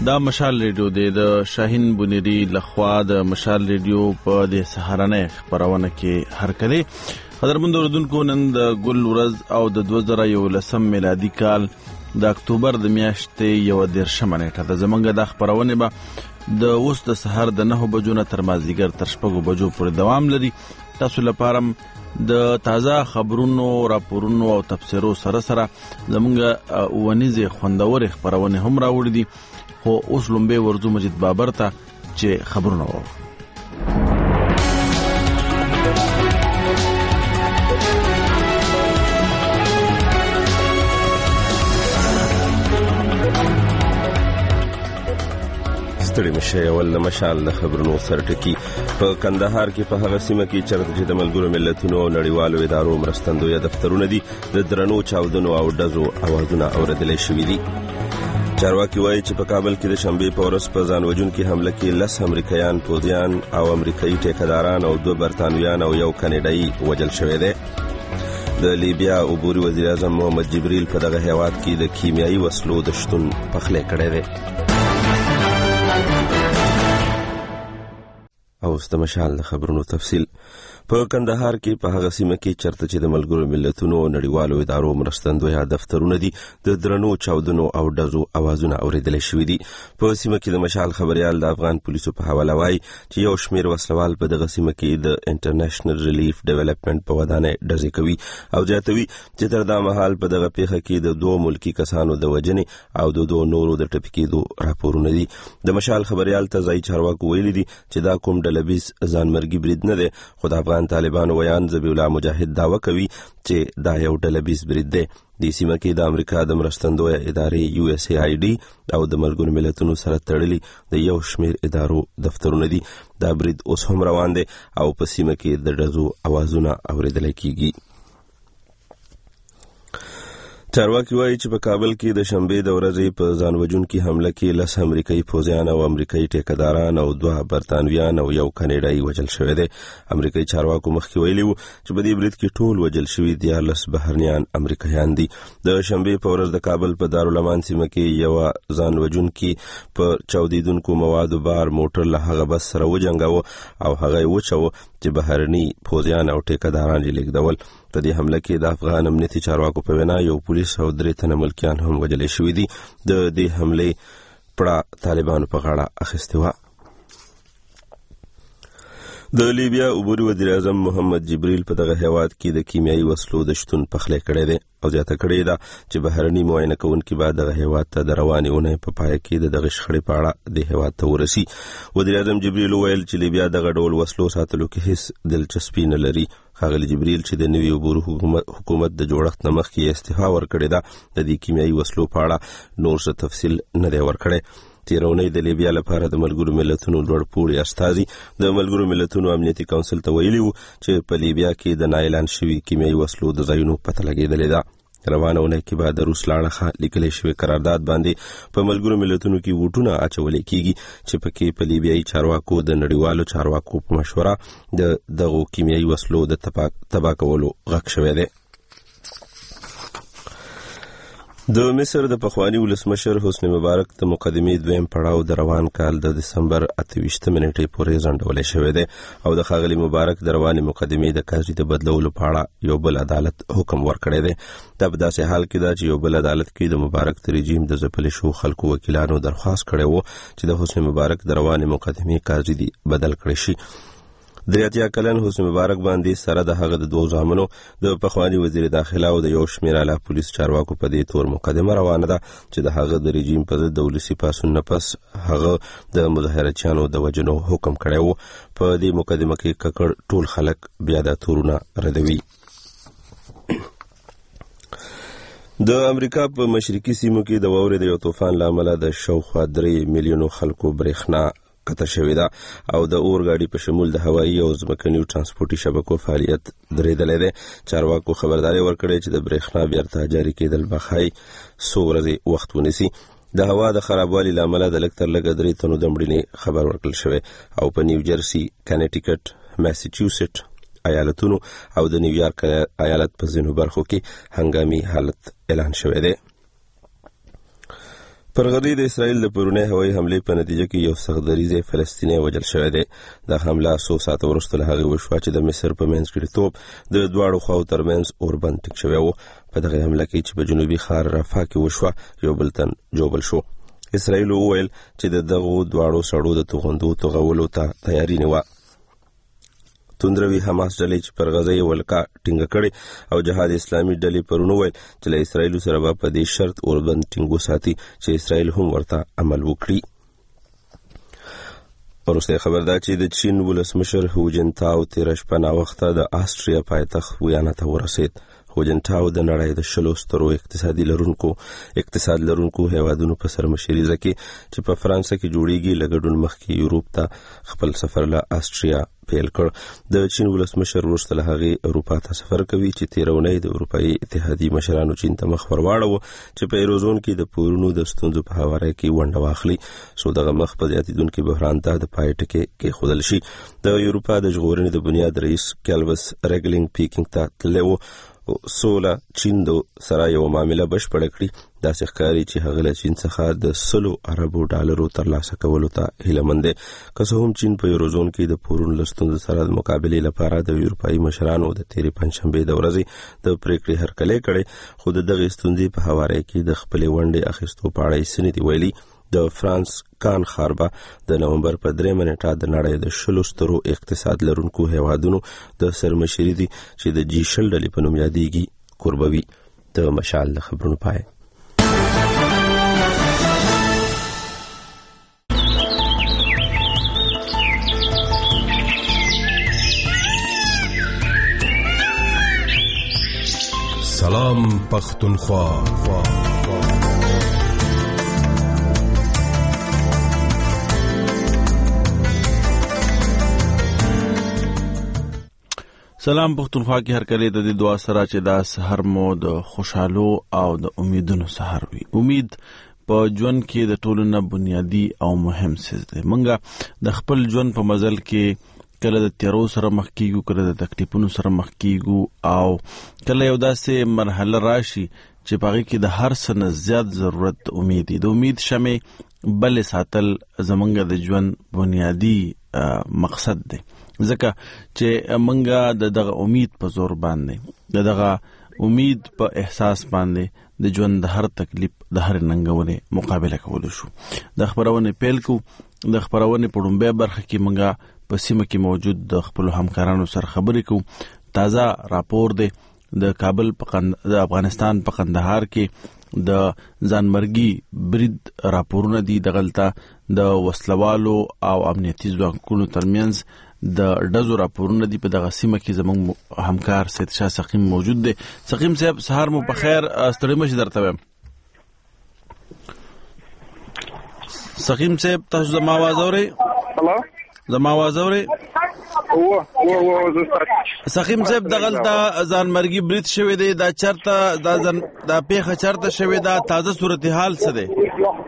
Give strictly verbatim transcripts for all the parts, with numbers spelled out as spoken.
دا مشال ریډیو دی د شاهین بنيري لخوا د مشال ریډیو په د سهارنۍ خبرونه کې هر کله قدرمن اوردونکو نن د ګل ورځ او د دوه زره یولسم میلادي کال د اکتوبر د میاشتې یو دیرشمه نیټه د زمونږ د خبرونه به د اوس د سحر د نه بجو نه تر مازدیګر تر شپږو بجو پورې دوام لري. تاسو لپاره د تازه خبرونو راپورونو او تفسیرو سره سره زمونږ ونیزه خوندور خبرونه هم راوړي دي. خو اوس لومبه ورځو مجید بابر ته چې خبرونه وو. ستړي مشه ول د مشال د خبرونو سرټکی په کندهار کې په هغه سیمه کې چرته چې د ملګرو ملتونو او نړیوالو ادارو مرستندوی دفترونه دي د درنو چاودنو او ډزو اوازونه اوریدل شوې دي. چارواکي وایي چې په کابل کې د شنبې په ورځ په ځان وژونکي حمله کې لس امریکایان پوځیان او امریکایي ټیکداران او دوه برتانویان او یو کاناډایي وژل شوي دي. د لیبیا عبوري وزیر اعظم محمد جبریل په دغه هیواد کې د کیمیاوي وسلو د شتون پخلی کړی دی. او ست مشال د خبرونو تفصیل په کندهار کې په هغه سیمه کې چرته چې د ملګرو ملتونو او نړیوالو ادارو مرستندوی دفترونه دي د درنو چاودنو او ډزو اوازونه اوریدل شوې دي. په سیمه کې د مشال خبريال د افغان پولیسو په حواله وایي چې یو شمیر وسلوال په دغه سیمه کې د انټرنیشنل ریلیف ډیولپمنٹ په ودانۍ ډزې کوي او جاتوي چې تر دا مهال په دغه پیښه کې د دوه ملکی کسانو د وژنې او د دوه نورو د ټپکېدو راپورونه دي. د مشال خبريال ته ځای چارواکو ویلي دي چې دا کوم ډلبیز ځانمرګي برید نه دی، خو د افغان طالبانو ویان ذبیح الله مجاهد دعوه کوي چې دا یو ډلبیز برید دی. د سیمه کې د امریکا د مرستندوی ادارې یو اس ای آی ډي او د ملګرو ملتونو سره تړلي د یو شمیر ادارو دفترونه دي. دا برید اوس هم روان دی او په سیمه کې د ډزو اوازونه اوریدل کیږي. چارواکي وایي چې په کابل کې د شنبې د ورځې په ځان وژونکي حمله کې لس امریکایي پوځیان او امریکایي ټیکداران او دوه برتانویان او یو کاناډایي وژل شوي دي. امریکایي چارواکو مخکې ویلي وو چې په دې برید کې ټول وژل شوي دیارلس بهرنیان امریکایان دي. د شنبې په ورځ د کابل په دارالامان سیمه کې یو ځان وژونکي په چاودیدونکو موادو بار موټر له هغه بس سره وجنګاوه او هغه یې وچاوه چې بهرني پوځیان او ټیکداران یې لیږدول. په دې حمله کې د افغان امنیتي چارواکو په وینا یو پولیس او درې تنه ملکیان هم وژل شوي دي. د دې حملې پړه طالبانو په غاړه اخیستې وه. د لیبیا عبوري وزیر اعظم محمد جبریل په دغه هیواد کې د کیمیاوي وسلو د شتون پخلی کړی دی او زیاته کړې ده چې بهرني معاینه کوونکي به دغه هیواد ته د روانې اونۍ په پای کې د دغه شخړې په اړه د هیواد ته ورسي. وزیر اعظم جبریل وویل چې لیبیا دغه ډول وسلو ساتلو کې هیڅ دلچسپي نه لري. ښاغلي جبریل چې د نوي عبوري حکومت د جوړښت نه مخکې استعفا ورکړې ده د دې کیمیاوي وسلو په اړه نور څه تفصیل نه دی ورکړی. تیرونی د لیبیا لپاره د ملګرو ملتونو لوړ پوړي استازي د ملګرو ملتونو امنیتي کونسل ته ویلي وو چې په لیبیا کې د نااعلان شوي کیمیاوي وسلو د ځایونو پته لګېدلې ده. روانه اونۍ کې به د روس له اړخه لیکلی شوی قرارداد باندې په ملګرو ملتونو کې ووټونه اچولی کیږي چې پکې په لیبیایي چارواکو د نړیوالو چارواکو په مشوره د دغو کیمیاوي وسلو د تباه کولو غږ شوی دی. د مصر د پخواني ولسمشر حسنی مبارک د مقدمې دویم پړاو د روان کال د دسمبر اته ویشتمې نیټې پورې ځنډولی شوی دی او د ښاغلي مبارک د روانې مقدمې د قاضي د بدلولو په اړه یو بل عدالت حکم ورکړی دی. دا په داسې حال کې ده چې یو بل عدالت کې د مبارک د رژیم د ځپلي شوو خلکو وکیلانو درخواست کړی و چې د حسنی مبارک د روانې مقدمې قاضي دي بدل کړی شي. د اتیا کلن حسنی مبارک باندې سره د هغه د دوه زامنو د پخواني وزیر داخله او د یو شمېر اعلی پولیس چارواکو په دې تور مقدمه روانه ده چې د هغه د رژیم په ضد د ولسي پاڅون نه پس هغه د مظاهرچیانو د وژنو حکم کړی و. په دې مقدمه کې ککړ ټول خلک بیا دا تورونه ردوي. د امریکا په مشرقي سیمو کې د واورې د یو طوفان له امله د شاوخوا درې میلیونو خلکو برېښنا قطع شوې ده او د اورګاډي په شمول د هوایي او ځمکنیو ترانسپورټي شبکو فعالیت درېدلی دی. چارواکو خبرداری ورکړې چې د برېښنا بیرته جاري کېدل به ښایي څو ورځې وخت ونیسي. د هوا د خرابوالي له امله د لږ تر لږه درې تنو د مړینې خبر ورکړل شوی او په نیو جرسي، کنیټیکټ، ماساچوسټ ایالتونو او د نیویارک ایالت په ځینو برخو کې هنګامي حالت اعلان شوی دی. پر غزه د اسرائیل د پرونی هوایي حمله په نتیجه کې یو سغدریزه فلسطینی وژل شوی دی. د حمله څو ساعته وروسته له هغې وشوه چې د مصر په منځګړیتوب د دواړو خواو ترمنځ اوربند ټینګ شوی و. په دغه حمله کې چې په جنوبي ښار رفح کې وشوه یو بل تن ژوبل شو. اسرائیل وویل چې د دغو دواړو سړو د توغندو توغولو ته تیاری نه وه. توندروي حماس ډلې چې پر غزه یې ولکه ټینګه کړې او جهاد اسلامي ډلې پرون وویل چې له اسرائیلو سره به په دې شرط اوربند ټینګ وساتي چې اسرائیل هم ورته عمل وکړي. وروسته خبر ده چې د چین ولسمشر هو جنتاو تېره شپه ناوخته د آسټریا پایتخت ویانا ته ورسېد. هو جنتاو د نړۍ د شلو سترو اقتصادي لرونکو اقتصاد لرونکو هیوادونو په سرمشریزه کې چې په فرانسه کې جوړیږي له ګډون مخکې یورپ ته خپل سفر له آسټریا پیل کړ. د چین ولسمشر وروسته له هغې اروپا ته سفر کوي چې تېره اونۍ د اروپایي اتحادیې مشرانو چین ته مخ ور واړوه چې په ایروزون کې د پورونو د ستونزو په هواره کې ونډه واخلي څو دغه مخ په زیاتېدونکي بحران ته د پای ټکی کېښودل شي. د اروپا د ژغورنې د بنیاد رئیس کیلوس ریګلینګ پیکینګ ته تللی و. سوله چین د سره یو معامله بشپړه کړي. داسې ښکاري چې هغه له چین څخه د سلو اربو ډالرو ترلاسه کولو ته هیلهمند دی. که څه هم چین په یوروزون کې د پورونو له ستونزو سره د مقابلې لپاره د اروپایي مشرانو د تېرې پنجشنبې د ورځې د پریکړې هرکلی کړی، خو د دغې ستونزې په هواره کې د خپلې ونډې اخیستو په اړه یې څه نه دي ویلي. د فرانس کان خاربه د نومبر په درېیمه نیټه د نړۍ د شلو سترو اقتصاد لرونکو هیوادونو د سرمشري دي چې د جی شل ډلې په نوم یادېږي کوربوي. د مشال د خبرونو پای. سلام پختونخوا. سلام پختونخوا کې هر کله د دې دعا سره چې دا سحر مو د خوشحالو او د امیدونو سحر وي. امید په ژوند کې د ټولو نه بنیادی او مهم څیز دی. موږ د خپل ژوند په مزل کې کله د تیرو سره مخ کیږو، کله د تکلیفونو سره مخ کیږو او کله یو داسې مرحله راشي چې په هغې کې د هر څه نه زیات ضرورت د امید دی. د امید شمې بلې ساتل زموږ د ژوند بنیادی مقصد دی، ځکه چې موږ د دغه امید په زور باندې د دغه امید په احساس باندې د ژوند د هر تکلیف د هر ننګونې مقابله کولی شو. د خبرونې پیل کو. د خبرونې په لومړۍ برخه کې موږ په سیمه کې موجود د خپلو همکارانو سره خبرې کوو. تازه راپور دی د کابل په د افغانستان په قندهار کې د ځانمرګي برید راپورونه دي. دغلته د وسلوالو او امنیتي ځواکونو ترمنځ د ډزو راپورونه دي. په دغه سیمه کې زموږ همکار سید شاه سقیم موجود دی. سقیم صاحب سهار مو په خیر. ستړي مشي درته وایم. سقیم صاحب تاسو زما آواز اورئ؟ هلو زما آواز اورئ؟ و و و سقیم صاحب دغلته ځانمرګي برید شوی دی. دا چرته دا ځان دا پیښه چرته شوی دا تازه صورتحال څه دی؟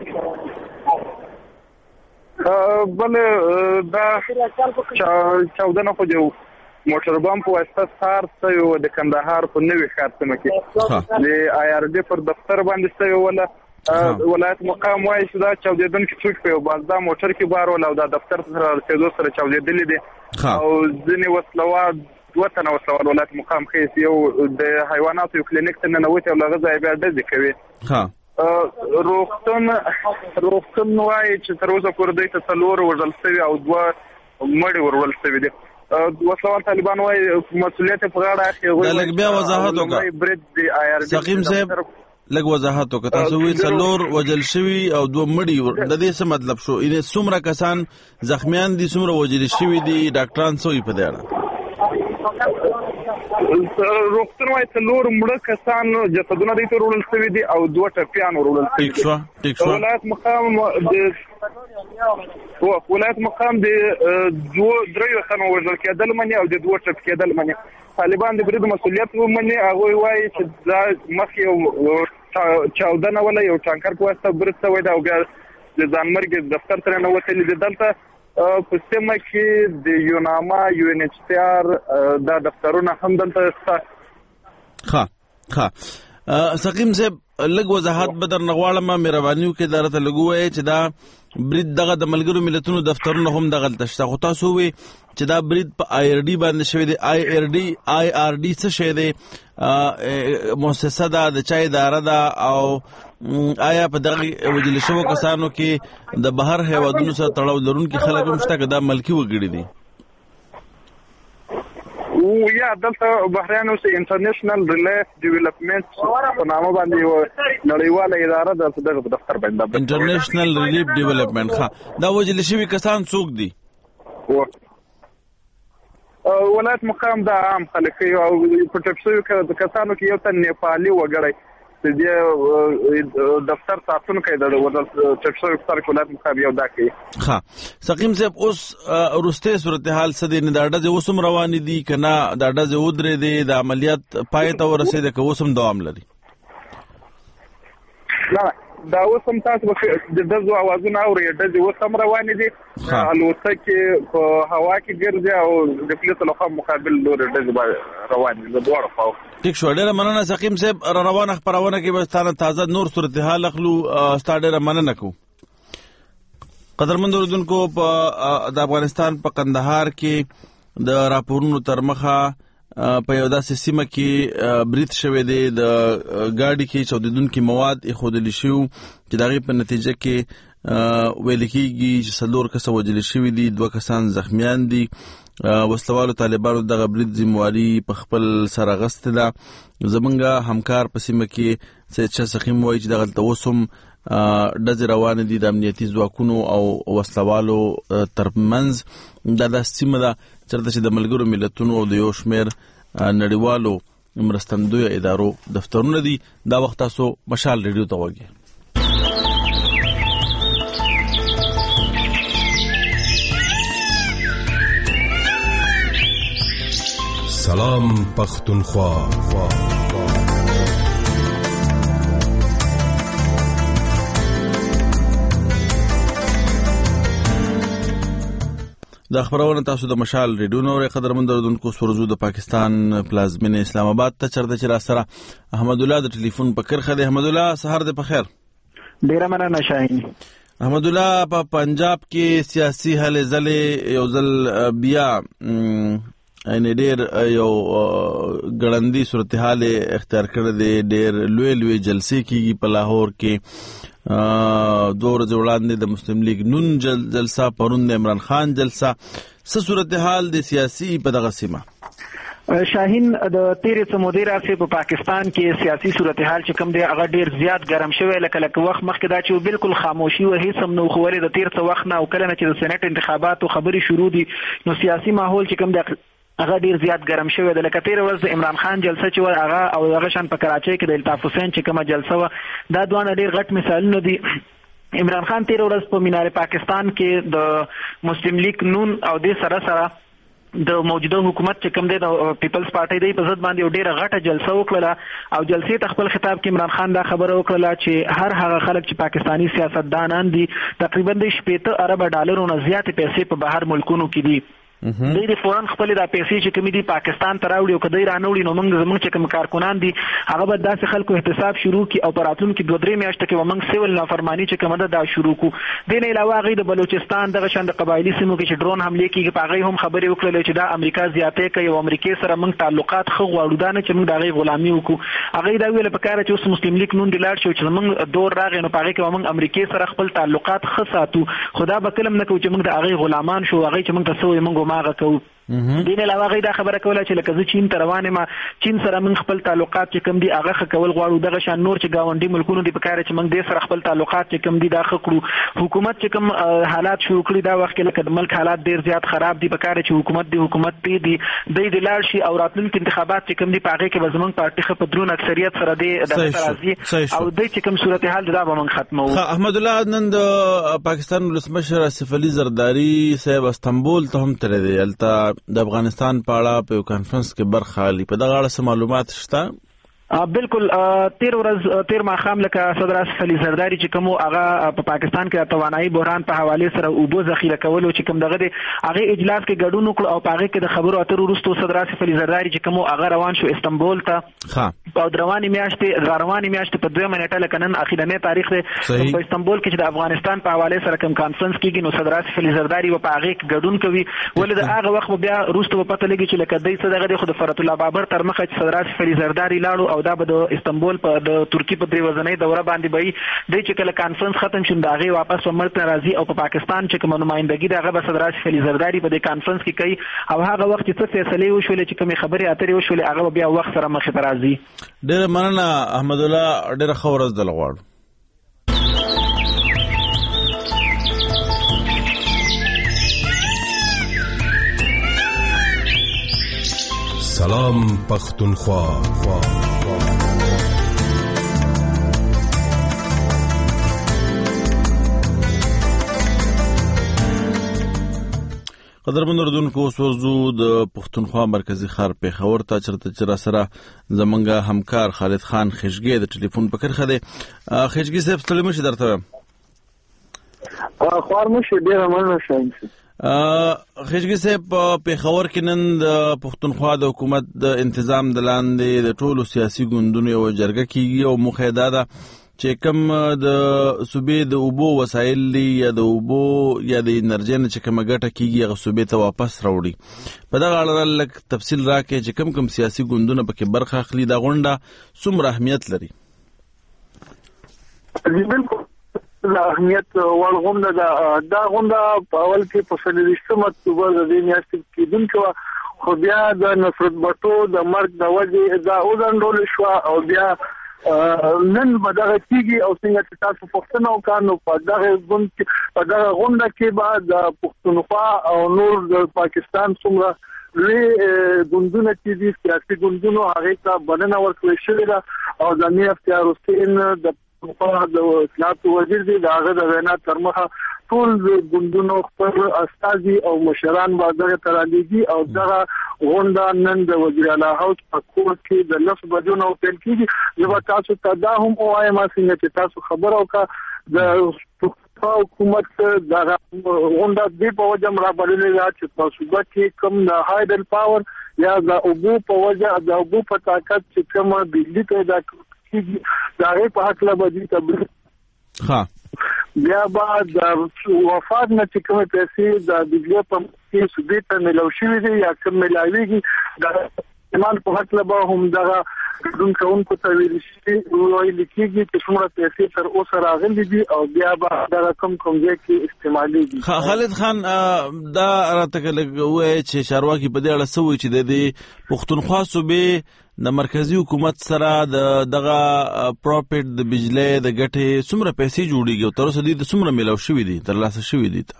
بله دا چاودنه خو جو موټر بم په واسطه سار سوی و د کندهار په نوي ښار سیمه کې د آی آر ډي پر دفتر باندې سوی وله. ولایت مقام وایي چې دا چاودېدونکي څوک په یو بازدا موټر کې بار ول او دا دفتر سره رسېدو سره چاودېدلي دي او ځینې وسلوال دوه تنه وسلوال ولایت مقام ښیي یو د حیواناتو یو کلینیک ته ننوتي او له هغه ځایه بیا ډزې کوي. روغتون روغتون وایي چې تر اوسه پورې دوی ته څلور وژل سوي او دوه مړي ورول سوي دي. وسلوال طالبان وایي مسؤلیت په غاړه اخلي. دا لږ بیا وضاحت وکړه سقیم صاحب، لږ وضاحت وکړه. تاسو وی څلور وجل شوي او دوه مړي، د دې څه مطلب شو؟ یعنې څومره کسان زخمیان دي، څومره وجل شوي دي، ډاکټران څه وایي په دې اړه؟ روغتون وایي څلور مړه کسان جسدونه دوی ته وروړل شوي دي او دوه ټپیان وروړل شوي دي. ټیک شوه ټیک شوه. ولایت مقام د ولایت مقام د دوه دریو تنو وژل کېدل مني او د دوه ټپ کېدل مني. طالبان د برید مسؤلیت ومني. هغوی وایي چې دا مخکې یو چاودنه وله یو ټانکر په واسطه برید شوی دی او بیا د ځانمرګي دفتر ته ننوتلي دي. دلته په سیمه کې د یوناما یو ان ایچ سی آر دا دفترونه هم دلته شته. ښه ښه. سقیم صاحب لږ وضاحت به درنه غواړم مهرباني وکړئ دا راته لږ ووایئ چې دا برید دغه د ملګرو ملتونو دفترونه هم دغلته شته خو تاسو ووایئ چې دا برید په آی آر ډي باندې شوی دی. آی آر ډي آی آر ډي څه شی دی؟ مؤسسه ده د چا اداره ده او آیا په دغه وجل شوو کسانو کې د بهر هیوادونو سره تړاو لرونکي خلک هم شته که دا ملکي وګړي دي؟ یا دلته بحرین اوس انټرنیشنل ریلیف ډیولپمنٹ په نامه باندې یو نړیواله اداره ده چې دغه په دفتر باندې انټرنیشنل ریلیف ډیولپمنٹ. ښه دا وجل شوي کسان څوک دي؟ ولایت مقام دا عام خلک او په ټپ شوي کسانو کې یو تن نیپالي وګړی چې د دفتر ساتونکی د ټپ شوي کسانو کې ولایت مقام یو دا کوي. ښه سقیم صاحب اوس وروستی صورتحال څه دی؟ دا ډزې اوس هم روانې دي که نه دا ډزې ودرېدې د عملیات پای ته ورسېدې که اوس هم دوام لري؟ نه دا اوس هم تاسو د ډزو اوازونه اورئ ډزې اوس هم روانې دي الوتکې په هوا کې ګرځي او د پولیسو لخوا مقابل لوري ډزې روانې دي د دواړو خواو. ټیک شو ډېره مننه سقیم صاحب. را روانه خپرونه کې به ستانه تازه نور صورتحال اخلو. ستا ډېره مننه کوو. قدرمند اورېدونکو په د افغانستان په کندهار کې د راپورونو تر مخه په یو داسې سیمه کې برید شوی دی د ګاډي کې چاودېدونکي مواد ایښودلي شوي چې د هغې په نتیجه کې ویل کېږي چې څلور کسه وژلي شوي دي، دوه کسان زخمیان دي. وسلوالو طالبانو دغه برید ذمواري په خپل سر اخیستې ده. زمونږ همکار په سیمه کې سید شاه سقیم وایي چې دغلته اوس هم ډزې روانې دي د امنیتي ځواکونو او وسلوالو ترمنځ. دا داسې سیمه ده چېرته چې د ملګرو ملتونو او د یو شمېر نړیوالو مرستندویه ادارو دفترونه دي. دا وخت تاسو مشال ریډیو ته وګورئ. سلام پختونخوا. دا خبرونه تاسو د مشال ریډیو نو قدرمن اورېدونکو سورزو د پاکستان پلازمینه اسلام آباد ته چرته چې را سره احمد الله د ټلیفون په کرخه دی. احمد الله سحر دې په خیر. ډیره مننه شاهین. احمد الله په پنجاب کې سیاسي هلې ځلې یو ځل بیا یعنی ډېر یو ګړندي صورتحال اختیار کړی دی. ډېر لوی لوی جلسې کېږي په لاهور کې. دوه ورځې وړاندې د مسلم لیگ نون جلسه، پرون د عمران خان جلسه. څه صورتحال دی سیاسي په دغه سیمه؟ شاهین د تیرې څه مودې راځي په پاکستان کې سیاسي صورتحال چې کوم دی هغه ډیر زیات ګرم شوی. لکه لکه وخت مخکې دا چې بالکل خاموشي و هیڅ هم نه خو ولې د تیر څه وخت نه او کله نه چې د سېنات انتخاباتو خبرې شروع دي نو سیاسي ماحول چې کوم دی هغه ډیر زیات ګرم شوی دی. لکه تیر ورځ د عمران خان جلسه چې و هغه او هغه شان په کراچۍ کې د الطاف حسین چې کومه جلسه و دا دوه ډیر غټ مثالونه دي. عمران خان تیر ورځ په مینار پاکستان کې د مسلم لیگ نون او د سره سره د موجوده حکومت چې کوم دی د پیپلز پارټي دی په ضد باندې ډیره غټه جلسه وکړه او جلسې ته خپل خطاب کې عمران خان دا خبره وکړه چې هر هغه خلک چې پاکستانی سیاستدانان دي تقریبا د شپږ ارب ډالرو نه زیات پیسې په بهر ملکونو کې دي. دوی د فورن خپل د پیسې چې کومې دي پاکستان ته راوړي او کدی رانوړي نو موږ زموږ چې کوم کارکونان دي هغه به داسې خلکو احتساب شروع کی او پراتون کې دوه درې میاشتې کې موږ سیول نافرمانی چې کومه ده دا شروع کو. د نه علاوه غي د بلوچستان دغه شان د قبایلی سیمو کې چې ډرون حمله کیږي په هغه هم خبرې وکړلې چې دا امریکا زیاتې کوي او امریکا سره موږ تعلقات خو غواړو دا نه چې موږ دغه غلامي وکړو. هغه دا ویل په کار چې اوس مسلم لیگ نون دلار شو چې موږ دور راغی نو په هغه کې موږ امریکا سره خپل تعلقات خصاتو خدا به کلم نه کوي چې موږ د هغه غلامان شو هغه چې موږ تاسو یې موږ ماغه کوو. دین علاوه غي دا خبره کوله چې لکه زه چین ته روانه ما چین سره من خپل تعلقات چې کم دي هغه خکول غواړو دغه شان نور چې گاونډي ملکونو دي په کار چې موږ د سره خپل تعلقات چې کم دي دا خکړو. حکومت چې کم حالات شروع کړی دا وخت کې لکه د ملک حالات ډیر زیات خراب دي په کار چې حکومت دی حکومت دی دی د دلار شي او راتلونکي انتخابات چې کم دي په هغه کې به زمونږ پارټي خپل درون اکثریت سره دی د راځي او د چې کم صورتحال دا به موږ ختمو. احمد الله نن د پاکستان ولسمشر اسف علي زرداری صاحب استنبول ته هم تللی دی. البته د افغانستان په اړه په کانفرنس کې برخه لري. په دغه اړه څه معلومات شته؟ بالکل تیر ورځ تیر ماښام لکه صدر آصف علي زرداري چې کوم هغه په پاکستان کې توانایي بحران په حواله سره اوبو ذخیره کولو چې کوم دغه هغه اجلاس کې ګډون وکړ او په هغه کې د خبرو اترو وروسته صدر آصف علي زرداري چې کوم هغه روان شو استنبول ته ها او رواني میاشتې رواني میاشتې په دوه منټه لکه نن اخیرنه تاریخ دی په استنبول کې چې د افغانستان په حواله سره کوم کانفرنس کېږي نو صدر آصف علي زرداري په هغه کې ګډون کوي ولې د هغه وخت بیا وروسته په پته لګي چې لکه دای څه دغه خو د فرات الله بابر تر مخه چې صدر آصف علي زرداري لاړو او دا به د استنبول په د ترکی په درې ورځې دوره باندې به د چې کله کانفرنس ختم شون دا غي واپس په ملک راځي او په پا پاکستان چې کوم نمائندګي دغه به صدر آصف علي زرداري په دې کانفرنس کې کوي او هغه وخت چې څه فیصله وشول چې کوم خبري اترې وشول هغه بیا وخت سره مخ ته راځي. ډېر مننه احمد الله ډېر خبر از دلغواړ. سلام پختونخوا. قدرمن اردوونکو سوزو د پښتونخوا مرکزی ښار پیښور ته چرته چر سره زمونږ همکار خالد خان خشګي د ټلیفون په کرخه دی. خشګي صاحب سلام شي درته خوار مو شه ډیر مننه شم. خشګي صاحب پیښور کې نن د پښتونخوا د حکومت د تنظیم د لاندې د ټولو سیاسي ګوندونو یو جرګه کیږي او مخه دا چې کوم د صوبې د اوبو وسایل یا د اوبو یا د انرژي نه چې کومه ګټه کیږي هغه صوبې ته واپس راوړي. په دغه اړه لږ تفصیل راکړئ چې کوم کوم سیاسي ګوندونه پکې برخه اخلي دا غونډه څومره اهمیت لري. بالکل د اهمیت وړ غونډه ده. دا غونډه په اول کې په څلوېښتمه اکتوبر د دې میاشتې کېدونکې خو بیا د نصرت بټو د مرګ د وجې دا وځنډول شوه او بیا نن به دغه کېږي او څنګه چې تاسو پوښتنه وکړه نو په دغه غونډه کې په دغه غونډه کې به د پښتونخوا او نور د پاکستان څومره لوی ګوندونه چې دي سیاسي ګوندونو هغه ته بلنه ورکړل شوې ده او د امیر اختیار حسین د پښتونخوا د اطلاعات وزیر دی د هغه د وینا تر مخه ټول ګوندونو خپل استازي او مشران به دغه ترالېږي او دغه غونډه نن د وزیر اعلی هاوس په کور کې د لس بجو نو پیل کېږي. زه به تاسو ته دا هم وایم څنګه چې تاسو خبر وکړه د حکومت دغه غونډه د په وجه مرابطلې ده چې تاسو به کې کوم د هایډل پاور یا د اوبو په وجه د اوبو په طاقت چې کوم بجلی پیدا کېږي دا یې په حق لا بدی تبلیغ ها بیا بعد وفات نه چې کومه پیسې د بجلی په کې سودی ته ملو شوې دي یا کوم ملاويږي د ایمان په حق لا هم دغه دون کوونکو ته ویل شي ویل کېږي چې څومره پیسې تر اوسه راغلي دي او بیا به دا کوم کوم ځای کې استعمالېږي. خالد خان دا راته لګوي چې چارواکي په دې اړه سوي چې د دې پښتونخوا صوبې د مرکزی حکومت سره د دغه پروفټ د بجلی د ګټې څومره پیسې جوړیږي او تر اوسه دې د څومره ملاو شوي دي تر لاسه شوي دي.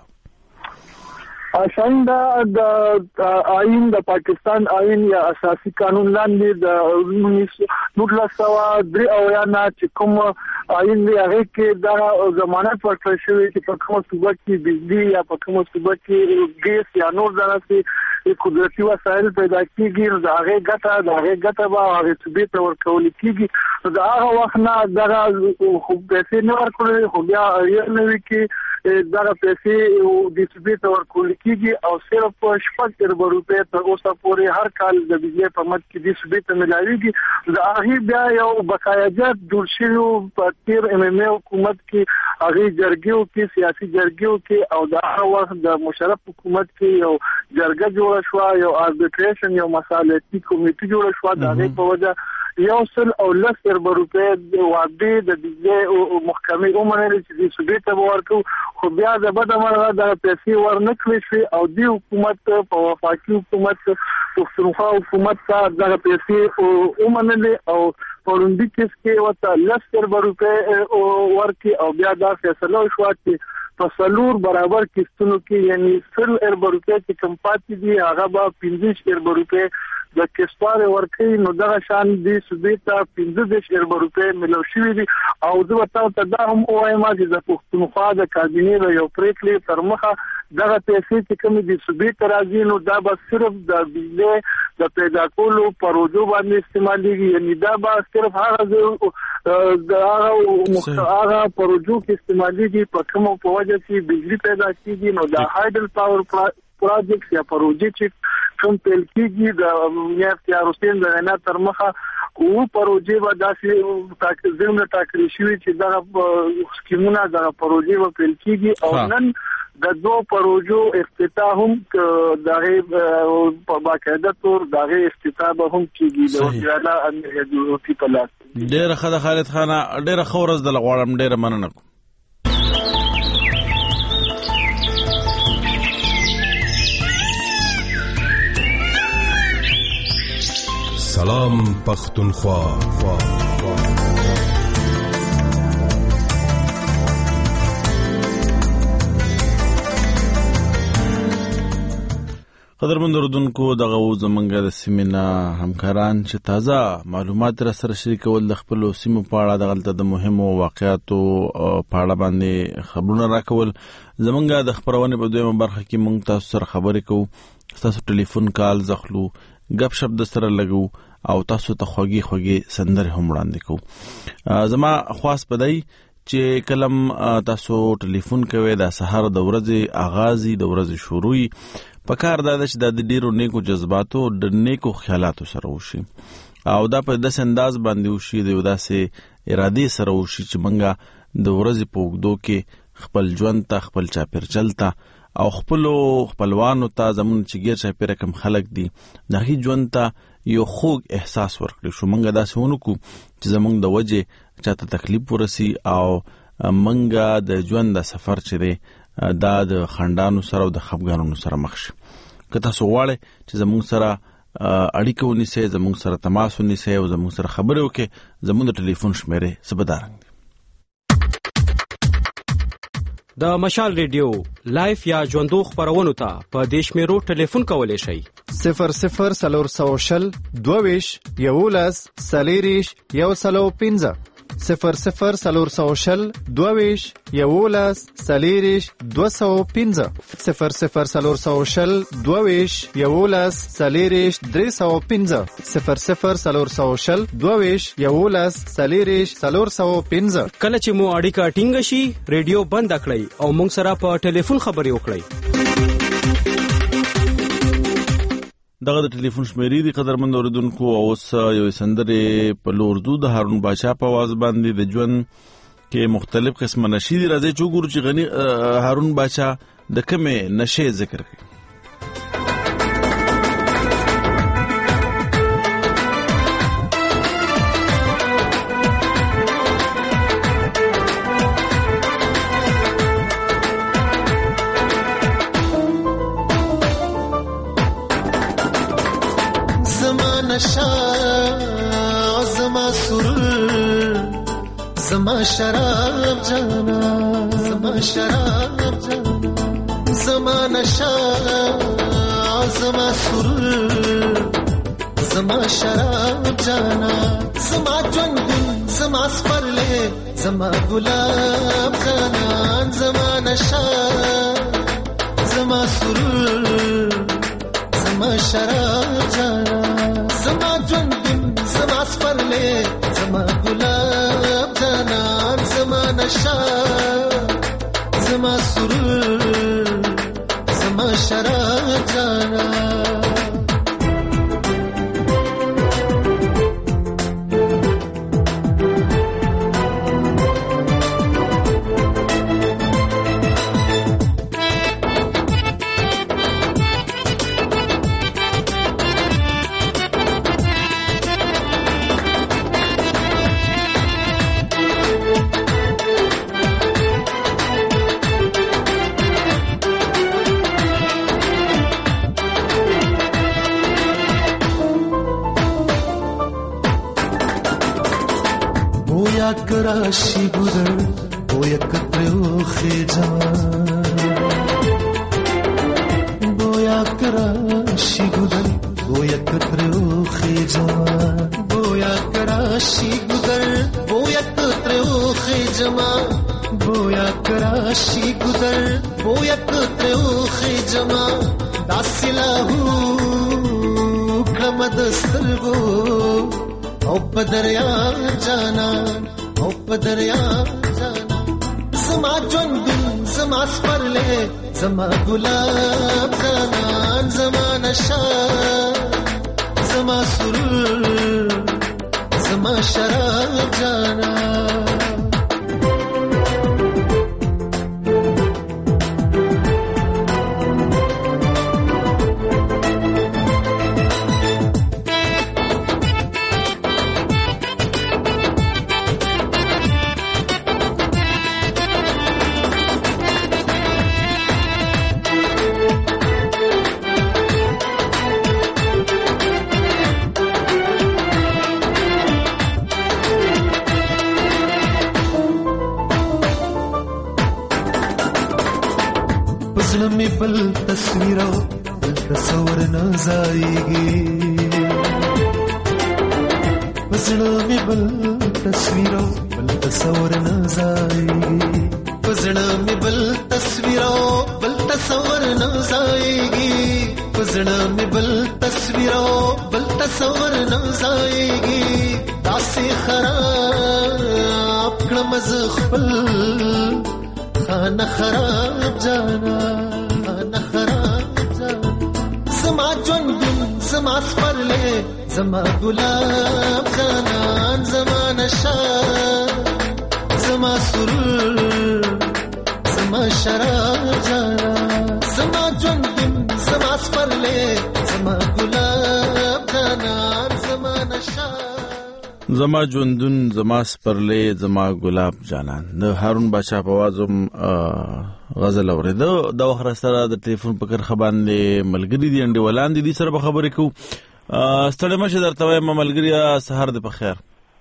اشان د آئین د پاکستان آئین یا اساسي قانون لاندې د نولس سوه درې اویا نه چې کوم آئین دی هغه کې دا ضمانت ورکړل شوی چې په کومه صوبه کې بجلی یا په کومه صوبه کې ګیس یا نور داسې قدرتي وسایل پیدا کیږي دا هغه ګټه دا هغه ګټه به هغه صوبې ته ورکول کیږي. دا هغه وخت نه دا خو پیسې نه ورکول خو بیا یې نوې کې دغه پیسې د صوبې ته ورکول کیږي او صرف شپږ اربه روپۍ تر اوسه پورې هر کال د بجلی په مد کې د صوبې ته ملاويږي. دا هغه بیا یو بقایاجات جوړ شوی په تیر ام ام حکومت کې هغه جرګیو کې سیاسي جرګیو کې او دا هغه وخت د مشرف حکومت کې یو جرګه جوړ شو یو اربیټریشن یو مصالحتي کمیټه جوړ شو د هغه په وجه یو سل او لس اربه روپۍ د وعده د بجلی محکمې ومنل چې د صوبې ته ورکو خو بیا د بده مرغه د پیسې ورنکړې شي او د حکومت په وفاقي حکومت پښتونخوا حکومت ته د پیسې ومنل او پروندي کې وته لس اربه روپۍ ورکي او بیا دا فیصله شو چې په سلور برابر کیستونو کې یعنی سل اربه روپۍ چې کم پاتې دي هغه به پنځه اربه روپۍ د کسوار ورکي نو دغه شان دي سودیتا پنځه دېرش روپۍ ملو شوی دي او زه ورته ته دا هم وایم چې د پښتونخوا د کابینې یو پریکړې تر مخه دغه پیسې چې کوم دي سودیتا راځي نو دا به صرف د بجلی د پیدا کولو پروژو باندې استعمالېږي، یعنی دا به صرف هغه د هغه هغه پروژو کې استعمالېږي په کومو په وجه چې بجلی پیدا کیږي نو د هایډل پاور پروجیکټ یا پروژې چې کوم پیل کیږي د میا اختیار حسین د نه تر مخه او پروژې به داسې تاکیدونه ټاکلي شوي چې دغه سکیمونه دغه پروژې به پیل کیږي او نن د دوه پروژو افتتاح هم دغه په باقاعده تور دغه افتتاح به هم کیږي د وزارت امنیت دولتي په لاس. ډېر ښه خالد خان، ډېر ښه ورځ د لغواړم، ډېر مننه. سلام پختونخوا. قدرمن اوردونکو دغه زمونږ د سیمه همکاران چې تازه معلومات را سره شریکول د خپل سیمو په اړه دغلته د مهمو واقعاتو په اړه باندې خبرونه راکول. زمونږ د خبرونه په دویمه برخه کې مونږ تاسو سره خبرې کوو، تاسو ټلیفون کال زخلو، غپ شپ د سره لګو او تاسو ته خوږی خوږی سندره هم وړاندې کوو. زما خاص بدای چې کلم تاسو ټلیفون کوي د سحر د ورځې اغازي د ورځې شروعي پکار دا چې د ډیرو نیکو جذباتو د نیکو خیالاتو سره وشي او دا په داسې انداز باندې وشي د داسې ارادي سره وشي چې منګه د ورځې په وګدو کې خپل ژوند ته خپل چاپیرچل ته او خپل خپلوانو ته زمون چې ګیر چاپیر کم خلق دي دغه ژوند ته یو خوږ احساس ورکړي شو. منګه داسې ونکو چې زمونږ د وجه چاته تکلیف ورسي او منګه د ژوند د سفر چې دی دا د خندانو سره او د خفګانونو سره مخ شي. که تاسو غواړئ چې زموږ سره اړیکه ونیسئ، زموږ سره تماس ونیسئ او زموږ سره خبرې وکړئ، زموږ د ټلیفون شمیرې سبدارنګ دي. د مشال ریډیو لایف یا ژوندو خبرونو ته په دې شمیرو ټلیفون کولی شئ: صفر صفر څلور سوه شل دوه ویشت یولس څلېرویشت یو سلو پنځه صفر صفر څلور سوه شل دوه ویشت یولس څلېرویشت دوه سوه پنځه صفر صفر څلور سوه شل دوه ویشت یولس څلېرویشت درې سوه پنځه صفر صفر څلور سوه شل دوه ویشت یولس څلېرویشت څلور سوه پنځه. کله چې مو اړیکه ټینګه شي ریډیو بند کړئ او موږ سره په ټلیفون خبرې وکړئ. دغه د ټلیفون شمیرې دي قدرمن اوردونکو. اوس یو سندره په لوردو د هارون بادشاه په आवाज باندې د ژوند کې مختلف قسمه نشي دي. راځي چې ګورو چې غني هارون بادشاه د کومه نشه ذکر کوي. زما شراب جانا زما شراب جانا زما نشا زما سرور زما شراب جانا زما جوندن زما سپرلے زما گلاب جانا زما نشا زما سرور زما شراب جانا زما جوندن زما سپرلے زما گلاب جانا زما نشا زما سرور زما شراب جانا. کراشی گذر وہ یکتر خیجان بویا کراشی گذر گویا کترو خیجما گویا کراشی گذر گویا کترو خیجما گویا کراشی گذر گویا کترو خیجما داسلهو کلمد سترگو او پدریا جانا او پدریا جانا زما جوندون زما سپرلے زما گلاب جانان زما نشا زما سرور زما شراب جانا में बल तस्वीरों बल तस्वर न जाएगी पसड़ों में बल तस्वीरों बल तस्वर न जाएगी पसड़ों में बल तस्वीरों बल तस्वर न जाएगी पसड़ों में बल तस्वीरों बल तस्वर न जाएगी दासे खराब क्रमज खपल खाना खराब जाना खाना खराब जाना زما جوندون زما سپرلے زما گلاب جانان زما نشا زما سرور زما شراب جانا زما جوندون زما سپرلے زما گلاب جانان زما نشا زما ژوندون زما سپرلې زما ګلاب جانان. د هارون بادشاه په आवाज غزل اوریدو. د وخت سره د ټلیفون په کرخه باندې ملګری دي انډي ولاندې دي سره به خبرې کوو. ستړی مشه درته وایم ملګریا سحر دې په خیر.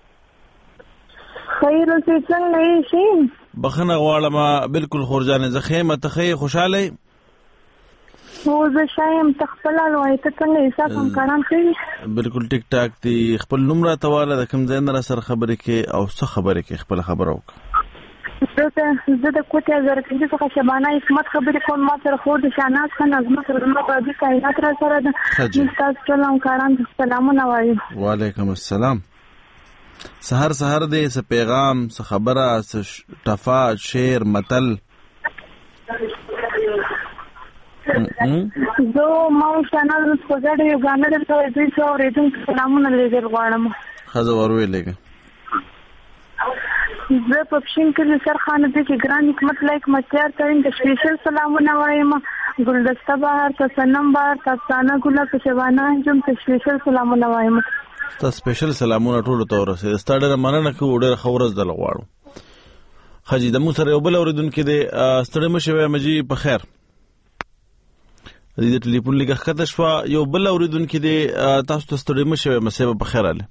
خیر اوسې څنګه یې شي؟ بخنه غواړم بالکل خورجانې زه خیمه ته خې خوشاله او زه شایم تخپل الوای ته څنګه حساب هم کاران کوي. بالکل ټیک ټاک دی. خپل نوم را تواله د کوم ځای نه سره خبرې کې او څه خبرې کې خپل خبر وکړه. زه د کوټه زر کې څه شبانه حکمت خبرې کوم ما سره خور د شاناز خان عظمت رحمت په دې کائنات را سره د استاد سلام کاران سلامونه وایي. وعلیکم السلام. سحر سحر دې څه پیغام څه خبره څه ټفا شعر متل زه ما شاناز په ځای یو غانې درته دوی څو ورېدم سلامونه لېږل غواړم. خزه وروي لګه زه په پښین کې سرخانه دې کې ګران حکمت لایک مچار تاین د سپیشل سلامونه وایم. ګلدسته بهار ته سنم بهار ته افسانه ګله په شبانه انجم ته سپیشل سلامونه وایم. ته سپیشل سلامونه ټول ته ورسې. ستړي مننه کوو ډېر خورز دل غواړو. خجی د مو سره یو بل اوریدونکو دې ستړي مشه وایم جی په خیر. دې ټلیفون لګه خطه شو یو بل اوریدونکو دې تاسو ته ستړي مشه وایم سبا په خیر اله.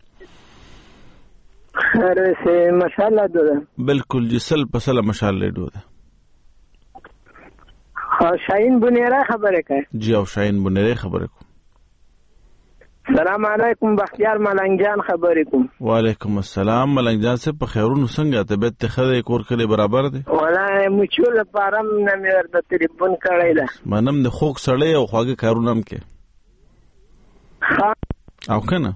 خیر سے ماشاءاللہ دو بالکل جی سل پسل ماشاءاللہ دو ده. شاہین بنیرہ خبر ہے جی او شاہین بنیرہ خبر کو. السلام علیکم بختیار ملنګ جان خبرې کوم. وعلیکم السلام ملنګ جان سے په خیرونو څنګه ته به ته خدای کور کړي برابر دي. والله مچول پارم نه مې ورته ټلیفون کړی دا منم د خوک سړی او خواږه کارونه هم کې او کنه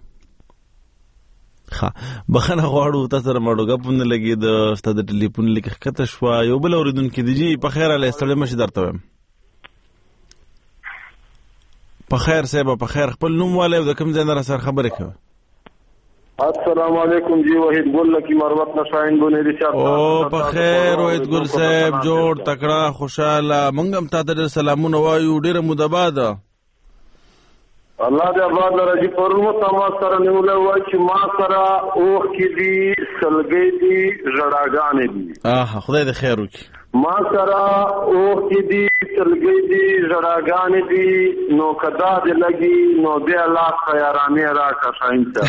ها بخنه غواړو تاسو سره مړو غپونه لګي د ستاسو ټلیفون لیک خطه شو یو بل اوریدونکو دی جی په خیر اله ستړي مشه درته وایم. په خیر صاحب په خیر خپل نوم والے د کوم ځای نه سره خبرې کوي. السلام علیکم جی وحید ګل کی مروت نشاین بنيري صاحب. او په خیر وحید ګل صاحب جوړ تکړه خوشاله مونږ هم تاسو ته سلامونه وایو ډیره مدباد. الله دې آباد لري پرونو تما سره نیولای وای چې ما سره اوخ کې دي سلګې دي ژړاګانې دي. اه خدای دې خیر وکړي. ما سره اوخ کې دي سلګې دي ژړاګانې دي نو کدا دې لګي نو دې الله خیرانه راکا شاینته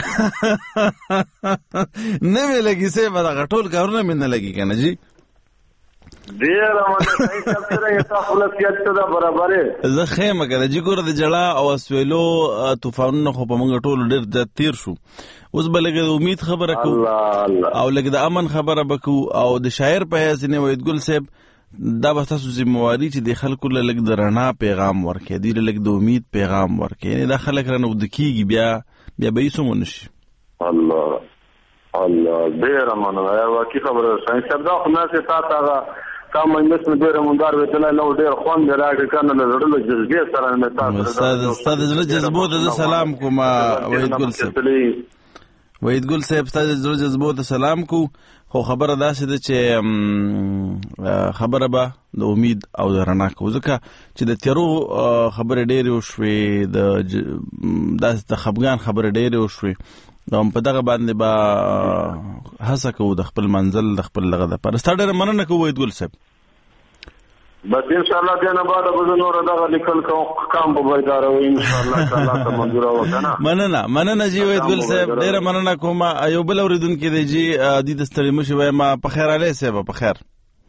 نه مې لګي سه به دا ټول کارونه مې نه لګي کنه جی. ډیر مننه صحیح څنګه تاسو له سیاست ته برابرې زه خیمه کړه چې ګوره د جړه او اسویلو طوفانونه خو په موږ ټولو ډیر زیات تیر شو. اوس به لږ د امید خبره کوو او لږ د امن خبره به کوو او د شاعر په حیث نه وحیدګل صاحب دا به تاسو ذمواري چې د خلکو له لږ د رڼا پیغام ورکړي، دی له لږ د امید پیغام ورکړي. یعنې دا خلک رانه اوده کېږي بیا بیا به هېڅ ونه شي. الله الله ډېره مننه واقعي خبره ده صاحب صاحب. دا خو ناسې تا ته هغه تا مجلس مې ډېره مندار وېدلی نه و ډېر خوند یې راکړې که نه له زړه له جذبې سره مې تا ستا د زړه جذبو ته زه سلام کوم وحیدګل صاحب. وحیدګل صاحب ستا د زړه جذبو ته سلام کو. خو خبره داسې ده چې خبره به د امید او د رڼا کوو، ځکه چې د تیرو خبرې ډېرې وشوې، د داسې د خفګان خبرې ډېرې وشوې او په دغه باندې به هڅه کوو د خپل منزل د خپل دغه دپاره. ستا ډېره مننه کوو وحیدګل صاحب. بس انشاءالله دې نه بعده به زه نوره دغه لیکل کوم کام به بیداروي انشاءالله که الله ته منظوره وکړه نه. مننه مننه جي وحیدګل صاحب، ډېره مننه کوم. یو بل اورېدونکی دی جي دې ته ستړي مه شي، وایم په خیر علی صاحب. په خیر.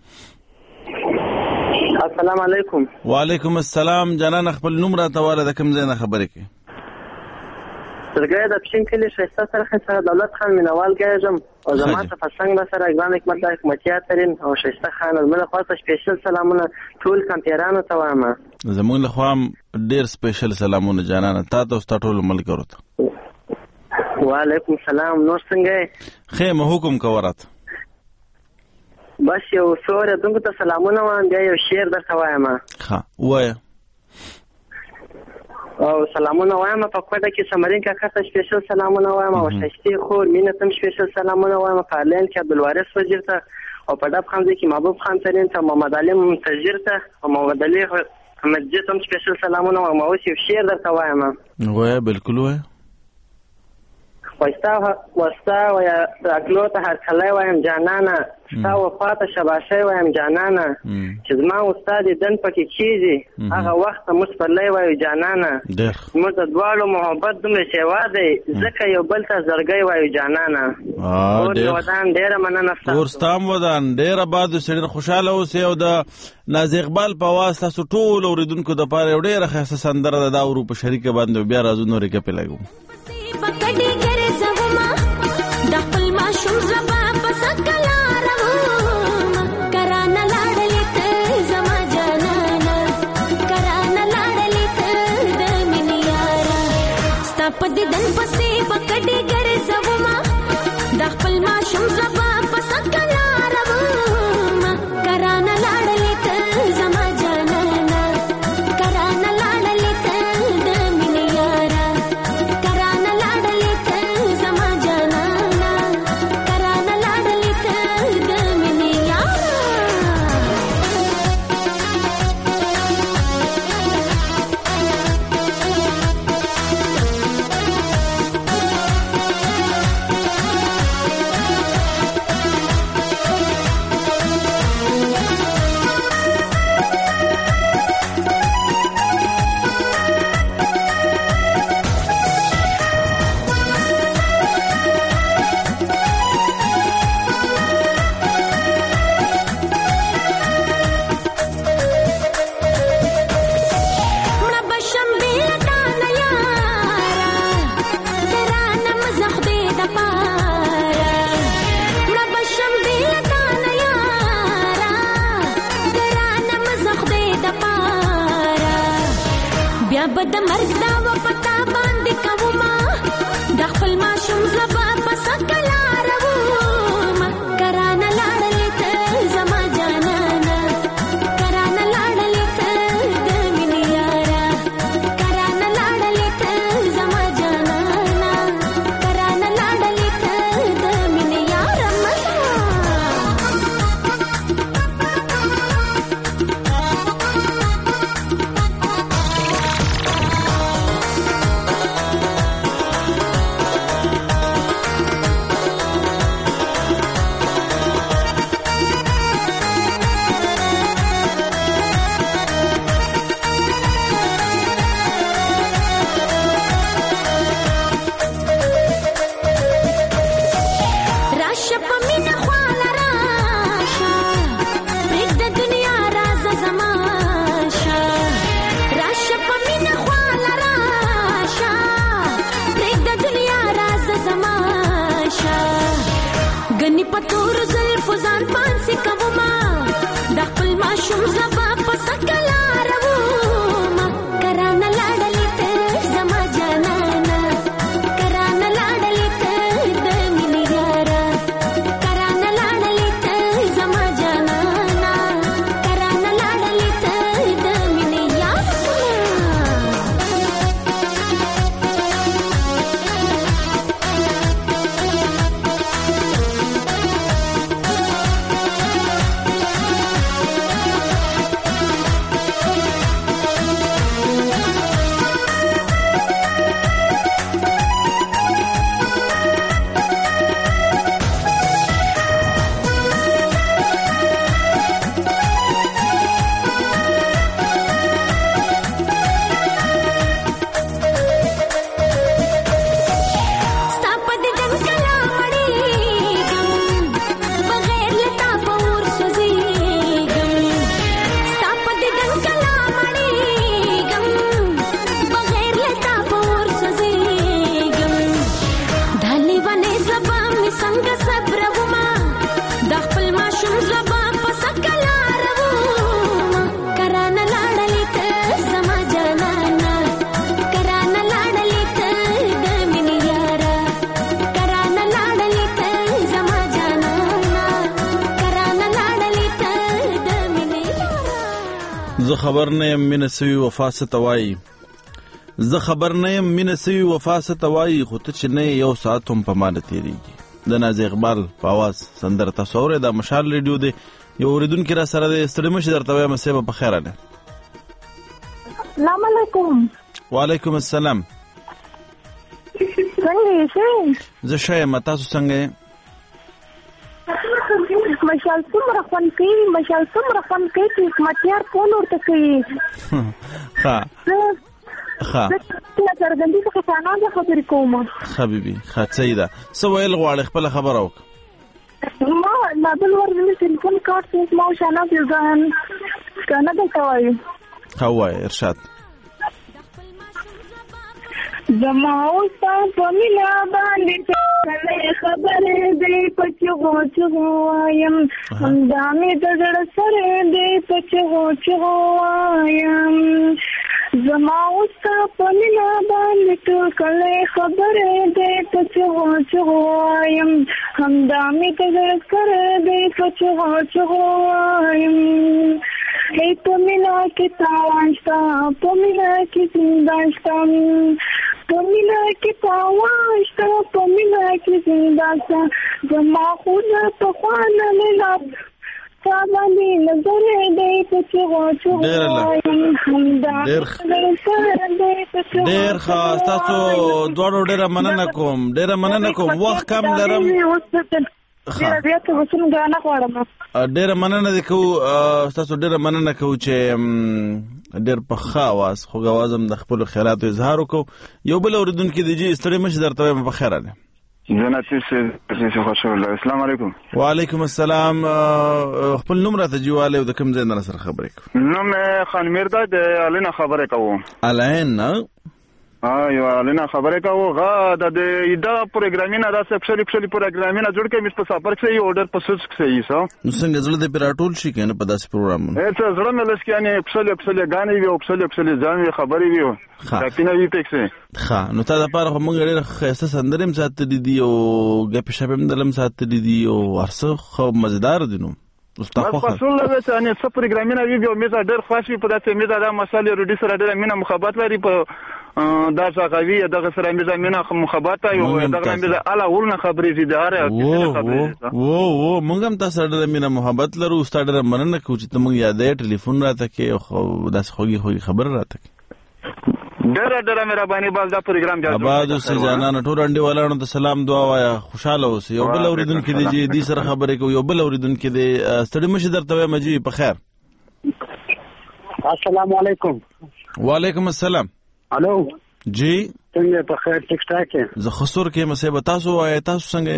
السلام علیکم. وعلیکم السلام. جانان خپل نوم راته واله، د کوم ځای نه خبرې کوي؟ سرګی د پښین کلي ښایسته سرخې سره دولت خان مینوال کېږم او زما ته په څنګ به سره ګران حکمت الله حکمتیار ترین او ښایسته خان زما له خوا ته سپیشل سلامونه ټول کمپیرانو ته وایم. زموږ له خوا هم ډېر سپیشل سلامونه جانانه تا ته او ستا ټولو ملګرو ته. وعلیکم السلام. نور څنګه یې؟ خیمه حکم کوه راته. بس یو څو اورېدونکو ته سلامونه وایم، بیا یو شعر درته وایم. ښه ووایه. او سلامونه وایم په کوټه کې سمرین کاکا ته سپیشل سلامونه وایم او شایستې خور مینه ته سپیشل سلامونه وایم، په آرلین کې عبدالوارث وزیر ته او په ډب خانځای کې محبوب خان ترین ته، محمد علي منتظر ته او محمد علي مسجد ته سپیشل سلامونه وایم. اوس یو شعر درته وایم. وایه بالکل وایه. وستا وستا ویا راکلو ته هر کلی وایم جانانه، ستا وفا ته شباشی وایم جانانه، چې زما استاد دن پکې کېږي هغه وخت ته موږ پرلی وایو جانانه. موږ د دواړو محبت دومره سیوا دی ځکه یو بل ته زړګی وایو جانانه. اور مې ودان ډېره مننه ستاسو. اور ستا هم ودان ډېره باد سړي خوشحاله اوسئ او د ناز اقبال په اواز تاسو ټول اورېدونکو دپاره یو ډېره ښایسته سندره ده، دا ورو په شریکه باندې بیا راځو نورې ګپې لګو. د خپل ماشوم زبا پس کلارم کرانه لاړلې ته زما جانانه، کرانه لاړلې ته د مینې یاره، ستا په دیدن پسې پکډې ګرځوم د خپل ماشوم زبا پس کلارم کرانه لاړلې ته زما جانانه، کرانه لاړلې ته د مینې یاره، کرانه لاړلې ته زما جانانه، کرانه لاړلې ته د مینې یاره. د مرګ دا و پتا باندې کومه د خپل ماشوم زبا پس کلاروم کرانه لاړلې ته زما جانانه، کرانه لاړلې ته د مینې یاره، کرانه لاړلې ته زما جانانه، کرانه لاړلې ته د مینې یاره. ونی پتور زلفو ځان پانسي کوما د خپل ماشوم زبا په سکلارو ما کرانه لاړلې ته زما جانانا کرانه لاړلې ته د مینې یارا کرانه لاړلې ته زما جانانا کرانه لاړلې ته د مینې یارا زه خبر نه یم مینه سوي وفا څه ته وایي زه خبر نه یم مینه سوي وفا څه ته وایي خو ته چې نه یو ساعت هم په ما نه تېرېږي د نازي اقبال په اواز سندره تاسو اورئ دا مشال ریډیو دی یو اورېدونکي را سره دی ستړي مه شي درته وایم صاحبه په خیر هلې السلام علیکم وعلیکم السلام څنګه یې ښه زه ښه یم تاسو څنګه یې مشال څومره خوند کوي مشال څومره خوند کوي چې حکمتیار فون ورته کوي ښه ښه زه څرګندي څخه ثنا زه خبرې کوم ښه بیبي ښه صحیح ده څه ویل غواړې خپله خبره وکړه ما لا بل ور مې ټلیفون کارت ما او شانا بلګان کنه دلته وایو ښه ووایه ارشاد زما اوستا په مینا باندې ټولې خبرې دې په چغو چغو وایم همدا مې د زړه سره دې په چغو چغو وایم زما اوستا په مینا باندې ټولې خبرې دې په چغو چغو وایم همدا مې د زړه سره دې په چغو چغو وایم هی په مینا کې تاوان شته په مینا کې زندان شته پمینا کی پاواشتا پمینا کی زنداسا زما خود پخوانا لیلا تابانی نظر دی پچغو چغو ډیر ډیر ښه تاسو دواړو ډیره مننه کوم ډیره مننه کوم وخت کم لرم ډیره مننه دې کوو تاسو ډیره مننه کوو چې ډیر په ښه اواز خوږ اواز هم د خپلو خیالاتو اظهار وکړو یو بل اورېدونکي دی جي ستړی مه شي درته وایم په خیر هلې السلام علیکم وعلیکم السلام خپل نوم راته جوالې او د کوم ځای نه راسره خبرې کوو نوم خان میردا د الین خبرې کوو الین نه یو الین خبرې کوو غا د دا پروګرامینه دا سپیشلی سپیشلی پروګرامینه جوړ کې مس په سفر کې یو اورډر په سوچ کې یې سو نو څنګه زړه دې پراټول شي کنه په داسې پروګرامونو اته زړه مې لس کې نه سپیشلی سپیشلی غانې وی او سپیشلی سپیشلی ځان خبرې وی دا پینې وی پکسه ښه نو تا د پاره موږ ډېر ښایسته سندرې هم ساتلې دي او ګپې شپې هم دلم ساتلې دي او هرڅه خو مزدار دي نو مسؤل له څه نه څه پروګرامینه وی او مې ډېر خوشي په داسې مې دا مسالې روډي سره ډېر مینه مخابات لري په دا څنګه دغه سره مې زمينه مخابات یو دغه مې اله ورنه خبرې دي داره وو وو موږ هم تاسو سره مینه محبت لرو ستاسو ډېر مننه کوم چې موږ یادې ټلیفون راته کې خو داس خوږي خوږي خبر راته کې ډېر ډېر مهرباني بال دا پروګرام جوړ آباد اوسې جانان ټول انډي ولانو ته سلام دعا وایا خوشاله اوسې یو بل اوریدونکو دی چې دې سره خبرې کوي یو بل اوریدونکو دی ستړي مشه درته وایم جی په خیر السلام علیکم وعلیکم السلام الو جی څنګه په خیر ټیک ټاک زه خسور کې مصیبه تاسو وای تاسو څنګه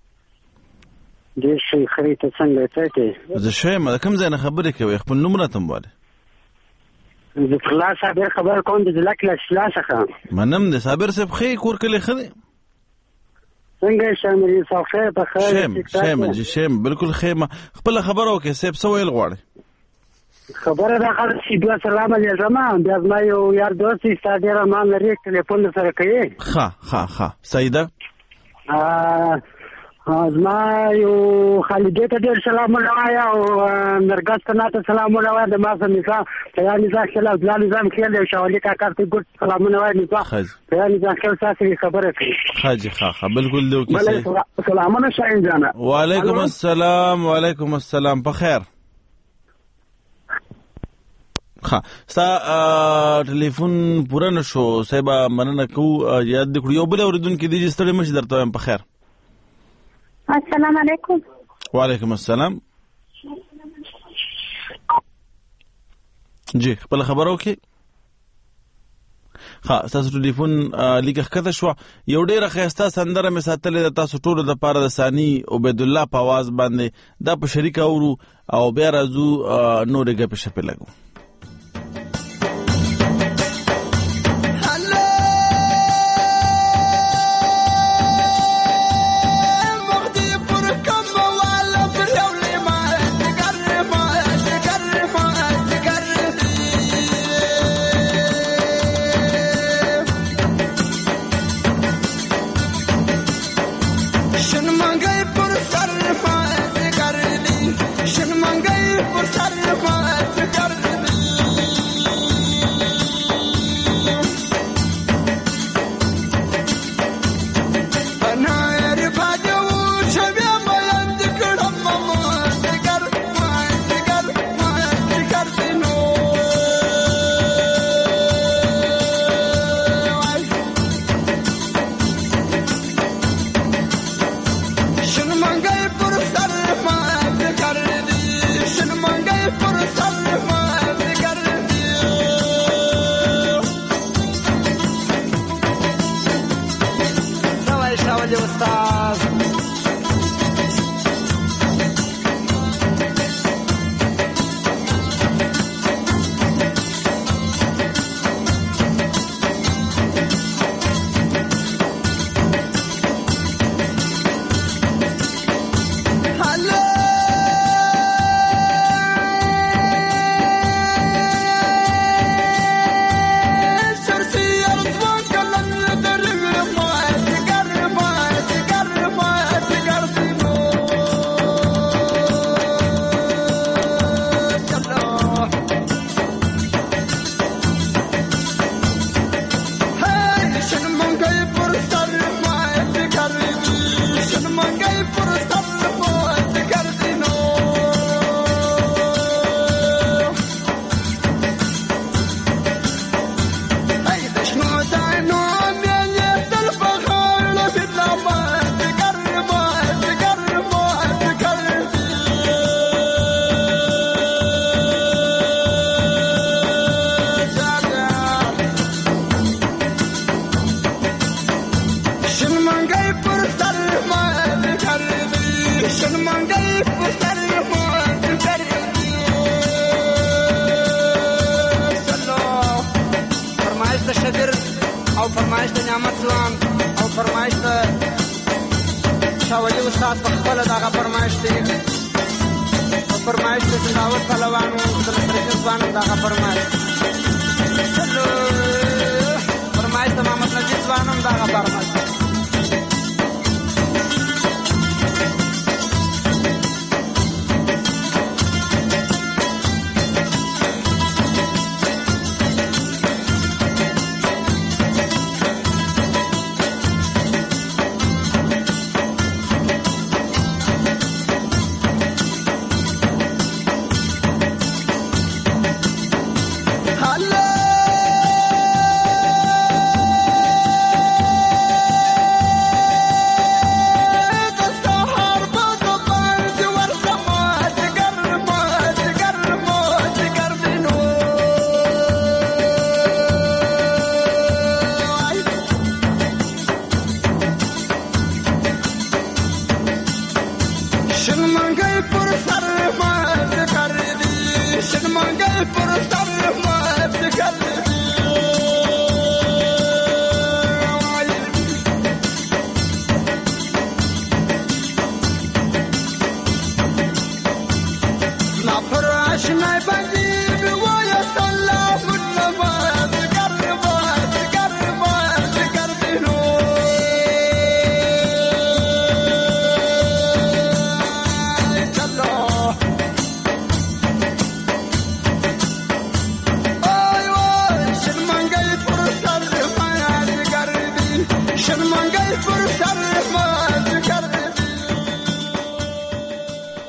دې شي خریته څنګه ته زه شې ما کوم ځای نه خبرې کوي خپل نوم راته مواله زه خلاص صابر خبر کوم د لکه خلاصه خان منم د صابر صاحب خې کور کلی خدي څنګه شامل صافه په خیر شیم شیم جی شیم بالکل خیمه خپل خبرو کې سیب سویل غواړي خبره دا خبره چې دوه سلام علیکم بیا ما یو یار دوست ستاسو ډیر ما لري ټلیفون سره کوي ها ها ها سیده ما یو خالد ته ډیر سلام ولایا او نرګس ته ته سلام ولایا د ما سره نظام ته نظام خلا ځل نظام خل شاولي کا کار ته ګټ سلام ولایا نظام ته نظام خل تاسو خبره کوي حاجی ها ها بالکل دیو کې سلامونه شاین جانا وعلیکم السلام وعلیکم السلام په خیر ها ستا ټلیفون پوره نشو صاحب مننه کو یاد کړو یو بل اوریدونکو دی چې ستړي مشه درته په خیر السلام علیکم وعلیکم السلام جی خپل خبرو کې ها تاسو ټلیفون لیکه کته شو یو ډیره خسته سندره می ساتلې تاسو ټول د پاره د ثانی عبید الله په आवाज باندې د په شریک اورو او بیا راځو نورګه په شپه لګو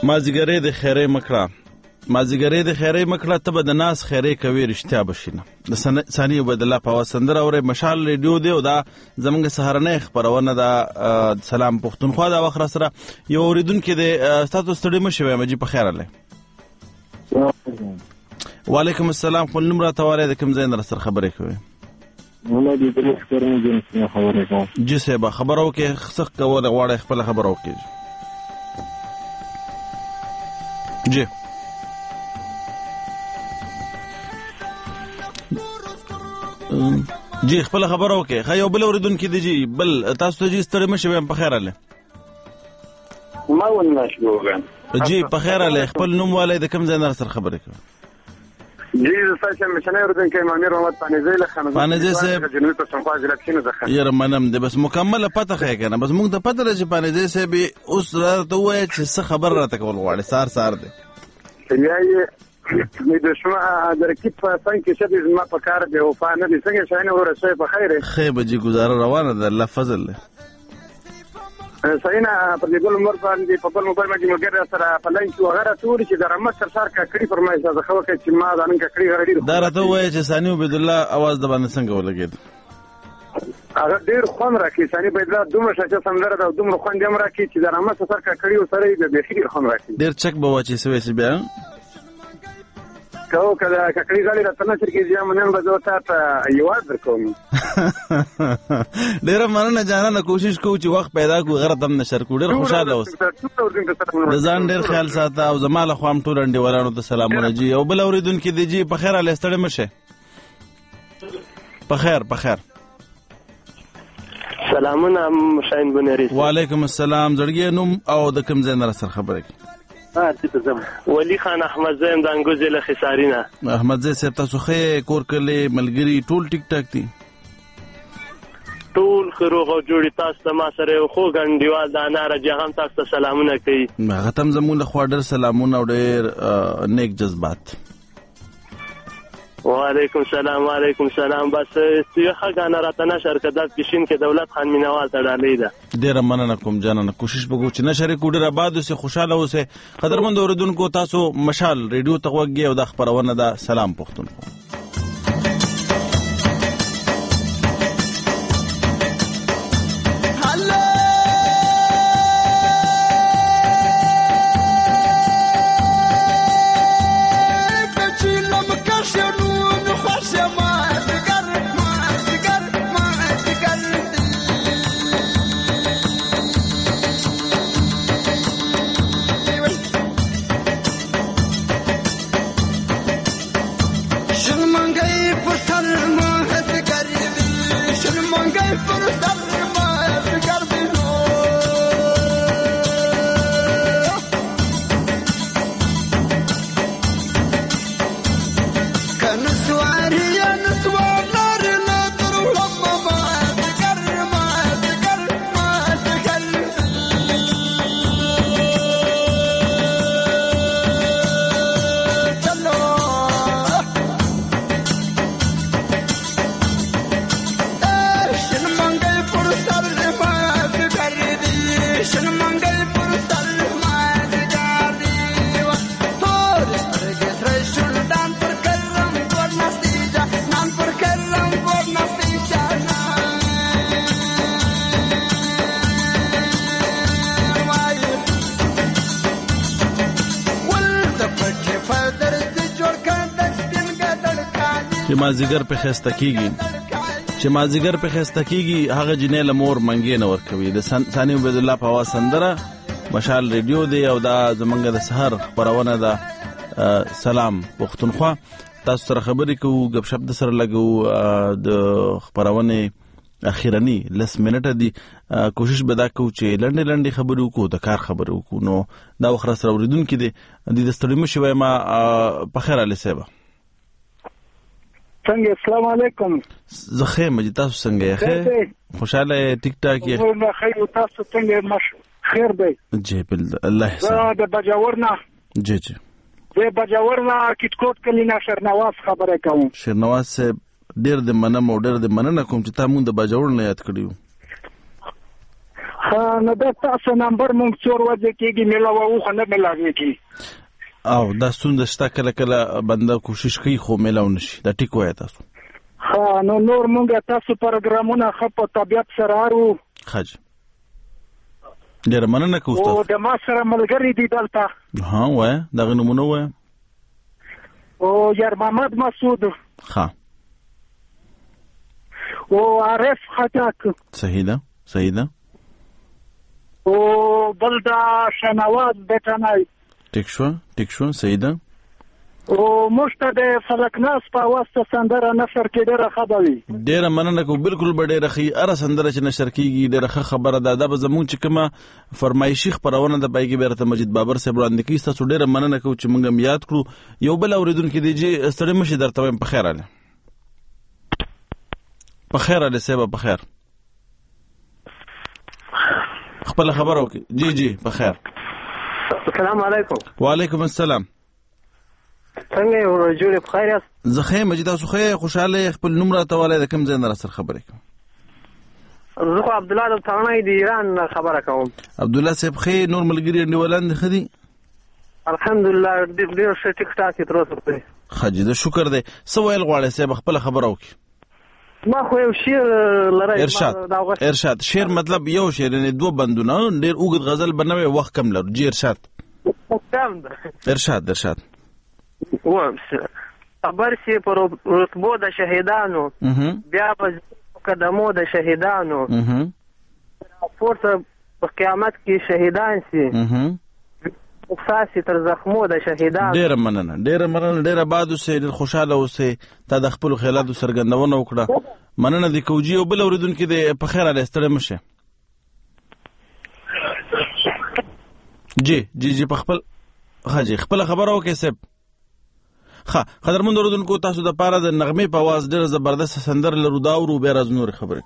مازیګری د خیرې مکړه مازیګری د خیرې مکړه ته به د ناس خیرې کوي رښتیا بشینه د ثاني عبید الله په سندره اورې مشال ریډیو دی او دا زمونږ سهارنۍ خبرونه دا سلام پښتونخوا دا وخت سره یو اوریدونکو د تاسو ستړي مشوي مجي په خیر الله وعلیکم السلام خپل نوم راته واره د کوم ځای نه سره خبرې کوي والله دې د خبرې جنس خبرې کوم جی صاحب خبرو کې خصخ کوله غواړي خپل خبرو کې جی جی خپل خبرو کې خا یو بل اوریدونکو دی جی بل تاسو ته جی ستړي مشوي په خیر الله ما ونه شوګم جی په خیر الله خپل نوم والي د کوم ځای نه سره خبرې کوي جی تاسو مشنه اوریدونکو امیر محمد پانیزی له خانه پانیزی صاحب جنوبي پښتونخوا ضلع کې نه ځخه یره منم د بس مکمل پته خې کنه بس موږ د پته لږ پانیزی صاحب اوس راته وای چې څه خبر راته کول غواړي سار سار دی یای د شما د رکیب په څنګه کې چې ما په کار دی او فانه دي څنګه شاینه ورسې په خیره خیر به جی گزاره روانه ده الله فضل له سینا په دې ګل مر باندې په بل موبایل باندې مګر سره په لاین کې وغیرہ تور چې درمه سر سر کا کړی فرمایي زه خو کې چې ما دا نن کړی غړي دا راته وای چې ثاني عبید الله आवाज د باندې څنګه ولګید هغه ډیر خوان راکې ثاني عبید الله دومره شته سندره دا دومره خوان دې امر راکې چې درمه سر کا کړی او سره دې ډیر خوان راکې ډیر چک به واچي سوي سی بیا کو کله ککړی غړي راته نه چې ځم نن به زه ته یواد درکوم ډیر مننه جانانه کوشش کوو چې وخت پیدا کو غره تم نشر کو ډیر خوشاله اوس د ځان ډیر خیال ساته او زماله خو هم ټول انډیوالانو ته سلامونه جی او بل اوریدونکو دی جی په خیر الله ستړي مشه په خیر په خیر سلامونه مشاین بنری وعلیکم السلام زړګي نوم او د کوم ځای نه سره خبرې ها ته زم ولی خان احمد زین د انګوزه له خسارینا احمد زین صاحب تاسو خې کور کله ملګری ټول ټیک ټاک دي ټول خروغه جوړی تاسو ته ما سره خو ګنډیوال د انار جهان تاسو ته سلامونه کوي ختم زمون له خواډر سلامونه او ډېر نیک جذبات وعلیکم السلام وعلیکم السلام بس یو حقانه راته نشر کده کشین کې دولت خان مینوال ته ډالې ده ډیر مننه کوم جانانه کوشش وکړو چې نشر کو ډیر آباد اوسه خوشاله اوسه قدرمن اوریدونکو تاسو مشال ریډیو ته وګورئ او د خبرونه ده سلام پښتونخوا چې مازیګر په خسته کیږي چې مازیګر په خسته کیږي هغه جنې لمور منګې نه ور کوي د ثاني عبید الله په आवाज سندره مشال ریډیو دی او دا زمونږ د سحر خبرونه ده سلام پښتونخوا تاسو سره خبرې کوو غب شپ د سره لګو د خبرونه اخیرنی لس منټه دی کوشش به دا کوو چې لنډې لنډې خبرې وکړو د کار خبرې وکړو نو دا وخت سره اوریدونکو دی د ستړي مشوي ما په خیر علي صاحب څنګه السلام علیکم زخه مجي تاسو څنګه یې خوشاله ټیک ټاک یې نو خیر تاسو څنګه مش خیر دی جی بل الله زه د بجاورنا جی جی زه بجاورنا کټکوټ کلینا شرنواز خبره کوم شرنواز صاحب ډیر د منم او ډیر د مننه کوم چې تاسو د بجاور نه یاد کړیو ها نو دا تاسو نمبر مونږ څور ورځې کېږي میلاوو خو نه میلاوېږي او دا ستونزه شته کله کله بنده کوشش کوي خو میلاو نشي دا ټیک وایي تاسو ها نو نور مونږ تاسو پروګرامونه ښه په طبیعت سره اورو خج ډېره مننه کوو تاسو او د ما سره ملګري دي دلته ها وایه دغه نومونه وایه او یار محمد مسعود ها او عارف خټک صحیح ده صحیح ده او بل دا شنواز بټنای ټیک شو ټیک شو صحیح ده او مشته د فلکناس په واسطه سندره نشر کې ډېره خبري ډېره مننه کوم بالکل به ډېره خي اره سندره چې نشر کیږي ډېره خبره ده دا به زموږ چې کومه فرمایشي خبرونه د پایګي بیرته مجید بابر صاحب وړاندې کیږي تاسو ډېره مننه کوم چې موږ هم یاد کړو یو بل اوریدونکو دی چې ستړي مشي درته وایم په خیر اله په خیر اله سبا په خیر خپل خبرو کې جی جی په خیر السلام علیکم وعلیکم السلام څنګه یو جوړ په خیر یاست زه خیر مجید تاسو خیر خوشاله خپل نوم راته والي د کوم ځای نه سره خبرې کوم زه خو عبد الله د تانای دی ایران خبره کوم عبد الله صاحب خیر نور ملګری انډیولند خدي الحمدلله ډیر ښه ټیک ټاک تر اوسه پورې خجی د شکر دی سوال غواړي صاحب خپل خبرو کې ما خو یو شعر لرم ارشاد ارشاد شعر مطلب یو شعر نه دوه بندونه ډیر اوږد غزل بنوي وخت کم لري جی ارشاد ارشاد ارشاد و خبر سي پر رتبو د شهیدانو بیا په قدمو د شهیدانو پورته په قیامت کې شهیدان سي احساس تر زخمو د شهیدانو ډیر مننه ډیر مننه ډیر باد اوسه خوشاله اوسه تا د خپل خیالاتو سرګندونه وکړه مننه د کوجی او بل اوریدونکو د په خیر اله ستړي مشه جی جی جی په خپل خاجي خپل خبرو کې سب ها قدرمن اوریدونکو تاسو د پاره د نغمه په आवाज ډیر زبردست سندر لرو دا ورو به راز نور خبره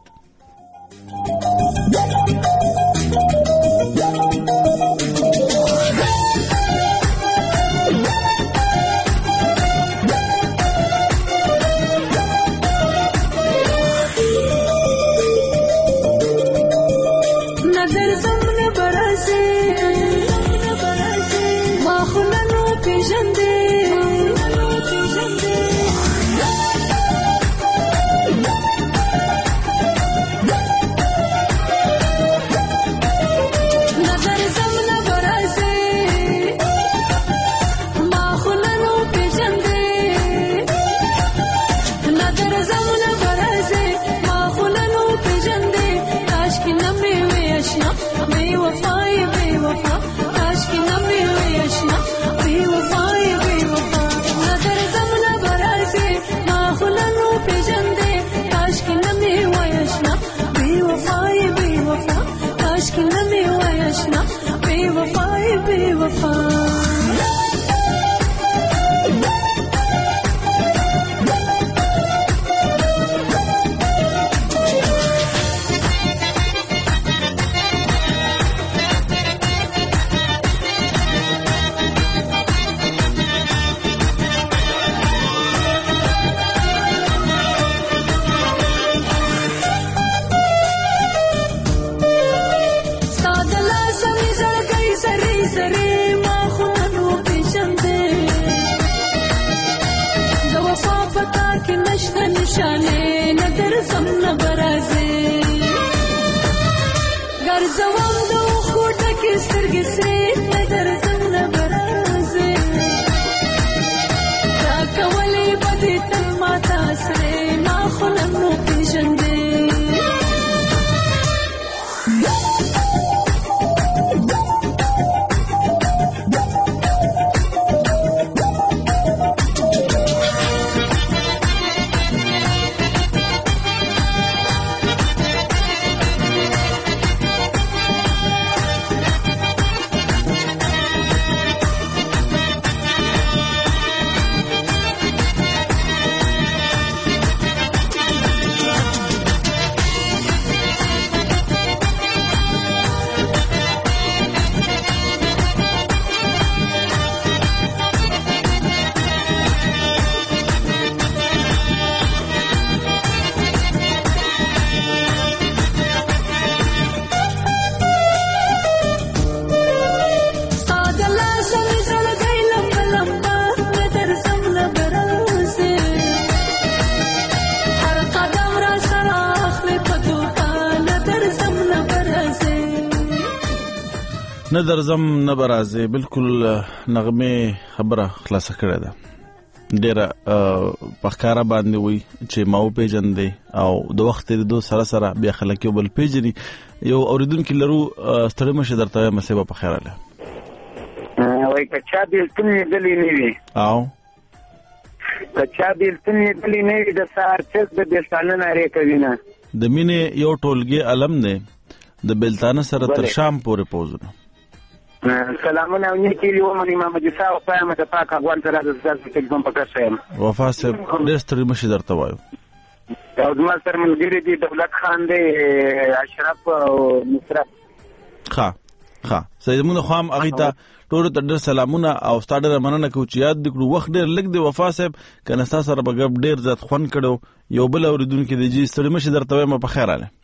نه درځم نه به راځې، بالکل نغمې خبره خلاصه کړې ده. ډېره په ښکاره باندې وایي چې ما وپېژندې او د وخت تېرېدو سره سره بیا خلک یو بل پېژني. یو اورېدونکي لرو، ستړی مه شې، درته وایم صیبه په خیر راغلی. وایي که چا بېلتون لیدلی نه وي او که چا بېلتون لیدلی نه وي د سهار چرګ د بېلتانه نارې کوي نه. د مینې یو ټولګي علم دی د بېلتانه سره تر شام پورې پوځونه. سلامونه او نیکې لې ومنې محمد عیسی وفا یم د پاک افغان سره د ستاسو تلفون په کښه یم. وفا صاحب ډېر ستړي مه شي، درته وایو. او زما سره ملګري دي دولت خان دی، اشرف او نصرت. ښه ښه صحیح. زمونږ خوا هم هغوی ته ټولو ته ډېر سلامونه او ستا ډېره مننه کوو چې یاد دې کړو. وخت ډېر لږ دی وفا صاحب، که نه ستا سره به ګپ ډېر زیات خوند کړی. یو بل اورېدونکي دی، جي ستړي مه شي، درته وایم په خیر راغلی.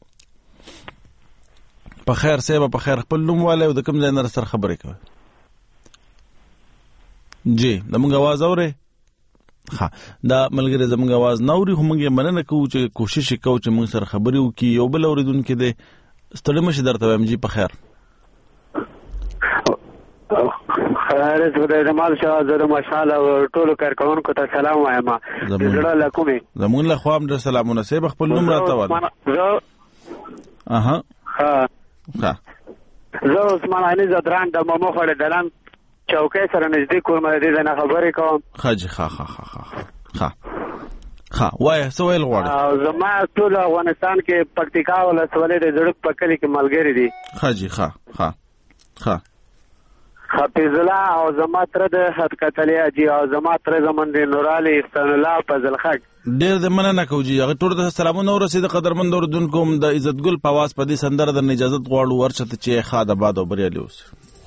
په خیر صاحب، په خیر. خپل نوم والی او د کوم ځای نه سره خبرې کوئ؟ جی زموږ اواز اورئ؟ ښه، دا ملګری زموږ اواز نه اوري، خو موږ یې مننه کوو چې کوشش یې کوو چې موږ سره خبرې وکړي. یو بل اورېدونکی دی، ستړي مه شي، درته وایم جي په خیر. خیر خدای جمال شاه، زه د مشال او ټولو کارکوونکو ته سلام وایم. د زړه له کومې زموږ له خوا هم ډېر سلامونه. صاحب خپل نوم راته وایه. زه اها ښه زه عثمان علي زدران د مامو خوړې دلان چوکۍ سره نږدې کور مې د دې نه خبرې کوم. ښه جي ښه ښه ښه ښه ښه ښه وایه څه ویل غواړې؟ او زما ټول افغانستان کې پکتیکا ولسوالۍ د زړک په کلي کې ملګري دي. ښه جي ښه ښه ښه حفیظ الله او زما تره د حد کتلي حاجي او زما تره زمن د نورالي احسان الله فضل خټ. ډېر د مننه کوو جي، هغه ټولو ته سلامونه ورسېد. قدرمند اورېدونکو هم د عزتګل په اواز په دې سندره درنه اجازت غواړو ورشه ته چې ښاد آباد او بریالي اوسې.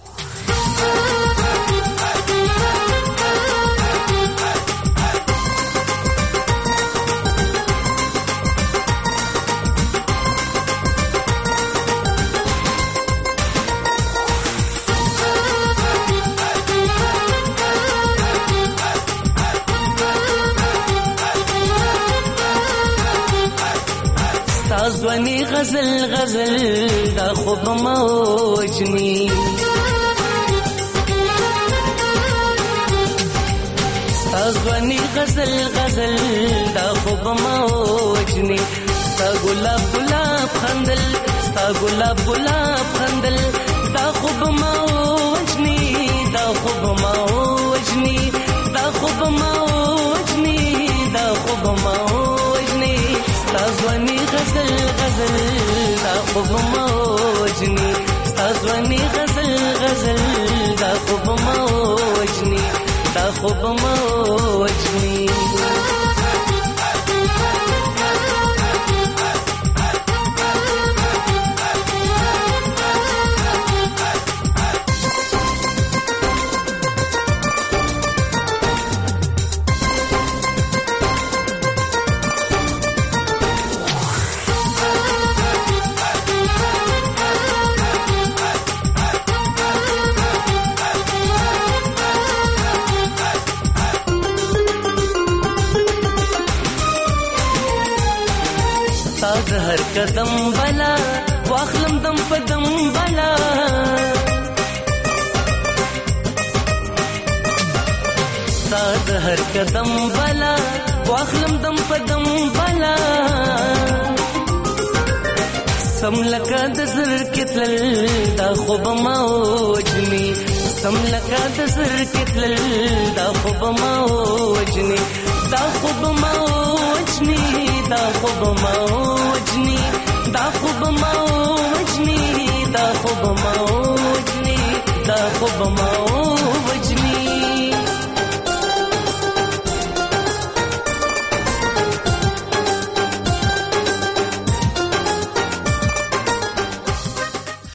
ځواني غزل غزل دا خوب موجني ځواني غزل غزل دا خوب موجني ستا ګلاب ګلاب خندل ستا ګلاب ګلاب خندل دا خوب موجني دا خوب موجني دا خوب موجني دا خوب موجني ستا ځواني غزل غزل دا خوب موجني ستا ځواني غزل غزل دا خوب موجني دا خوب موجني. هر قدم بلا واخلم دم په دم بلا ساز هر قدم بلا واخلم دم په دم بلا سم لکه د زر کتل دا خوب موجني سم لکه د زر کتل دا خوب موجني دا خوب موجني دا خوب موجني دا خوب موجني دا خوب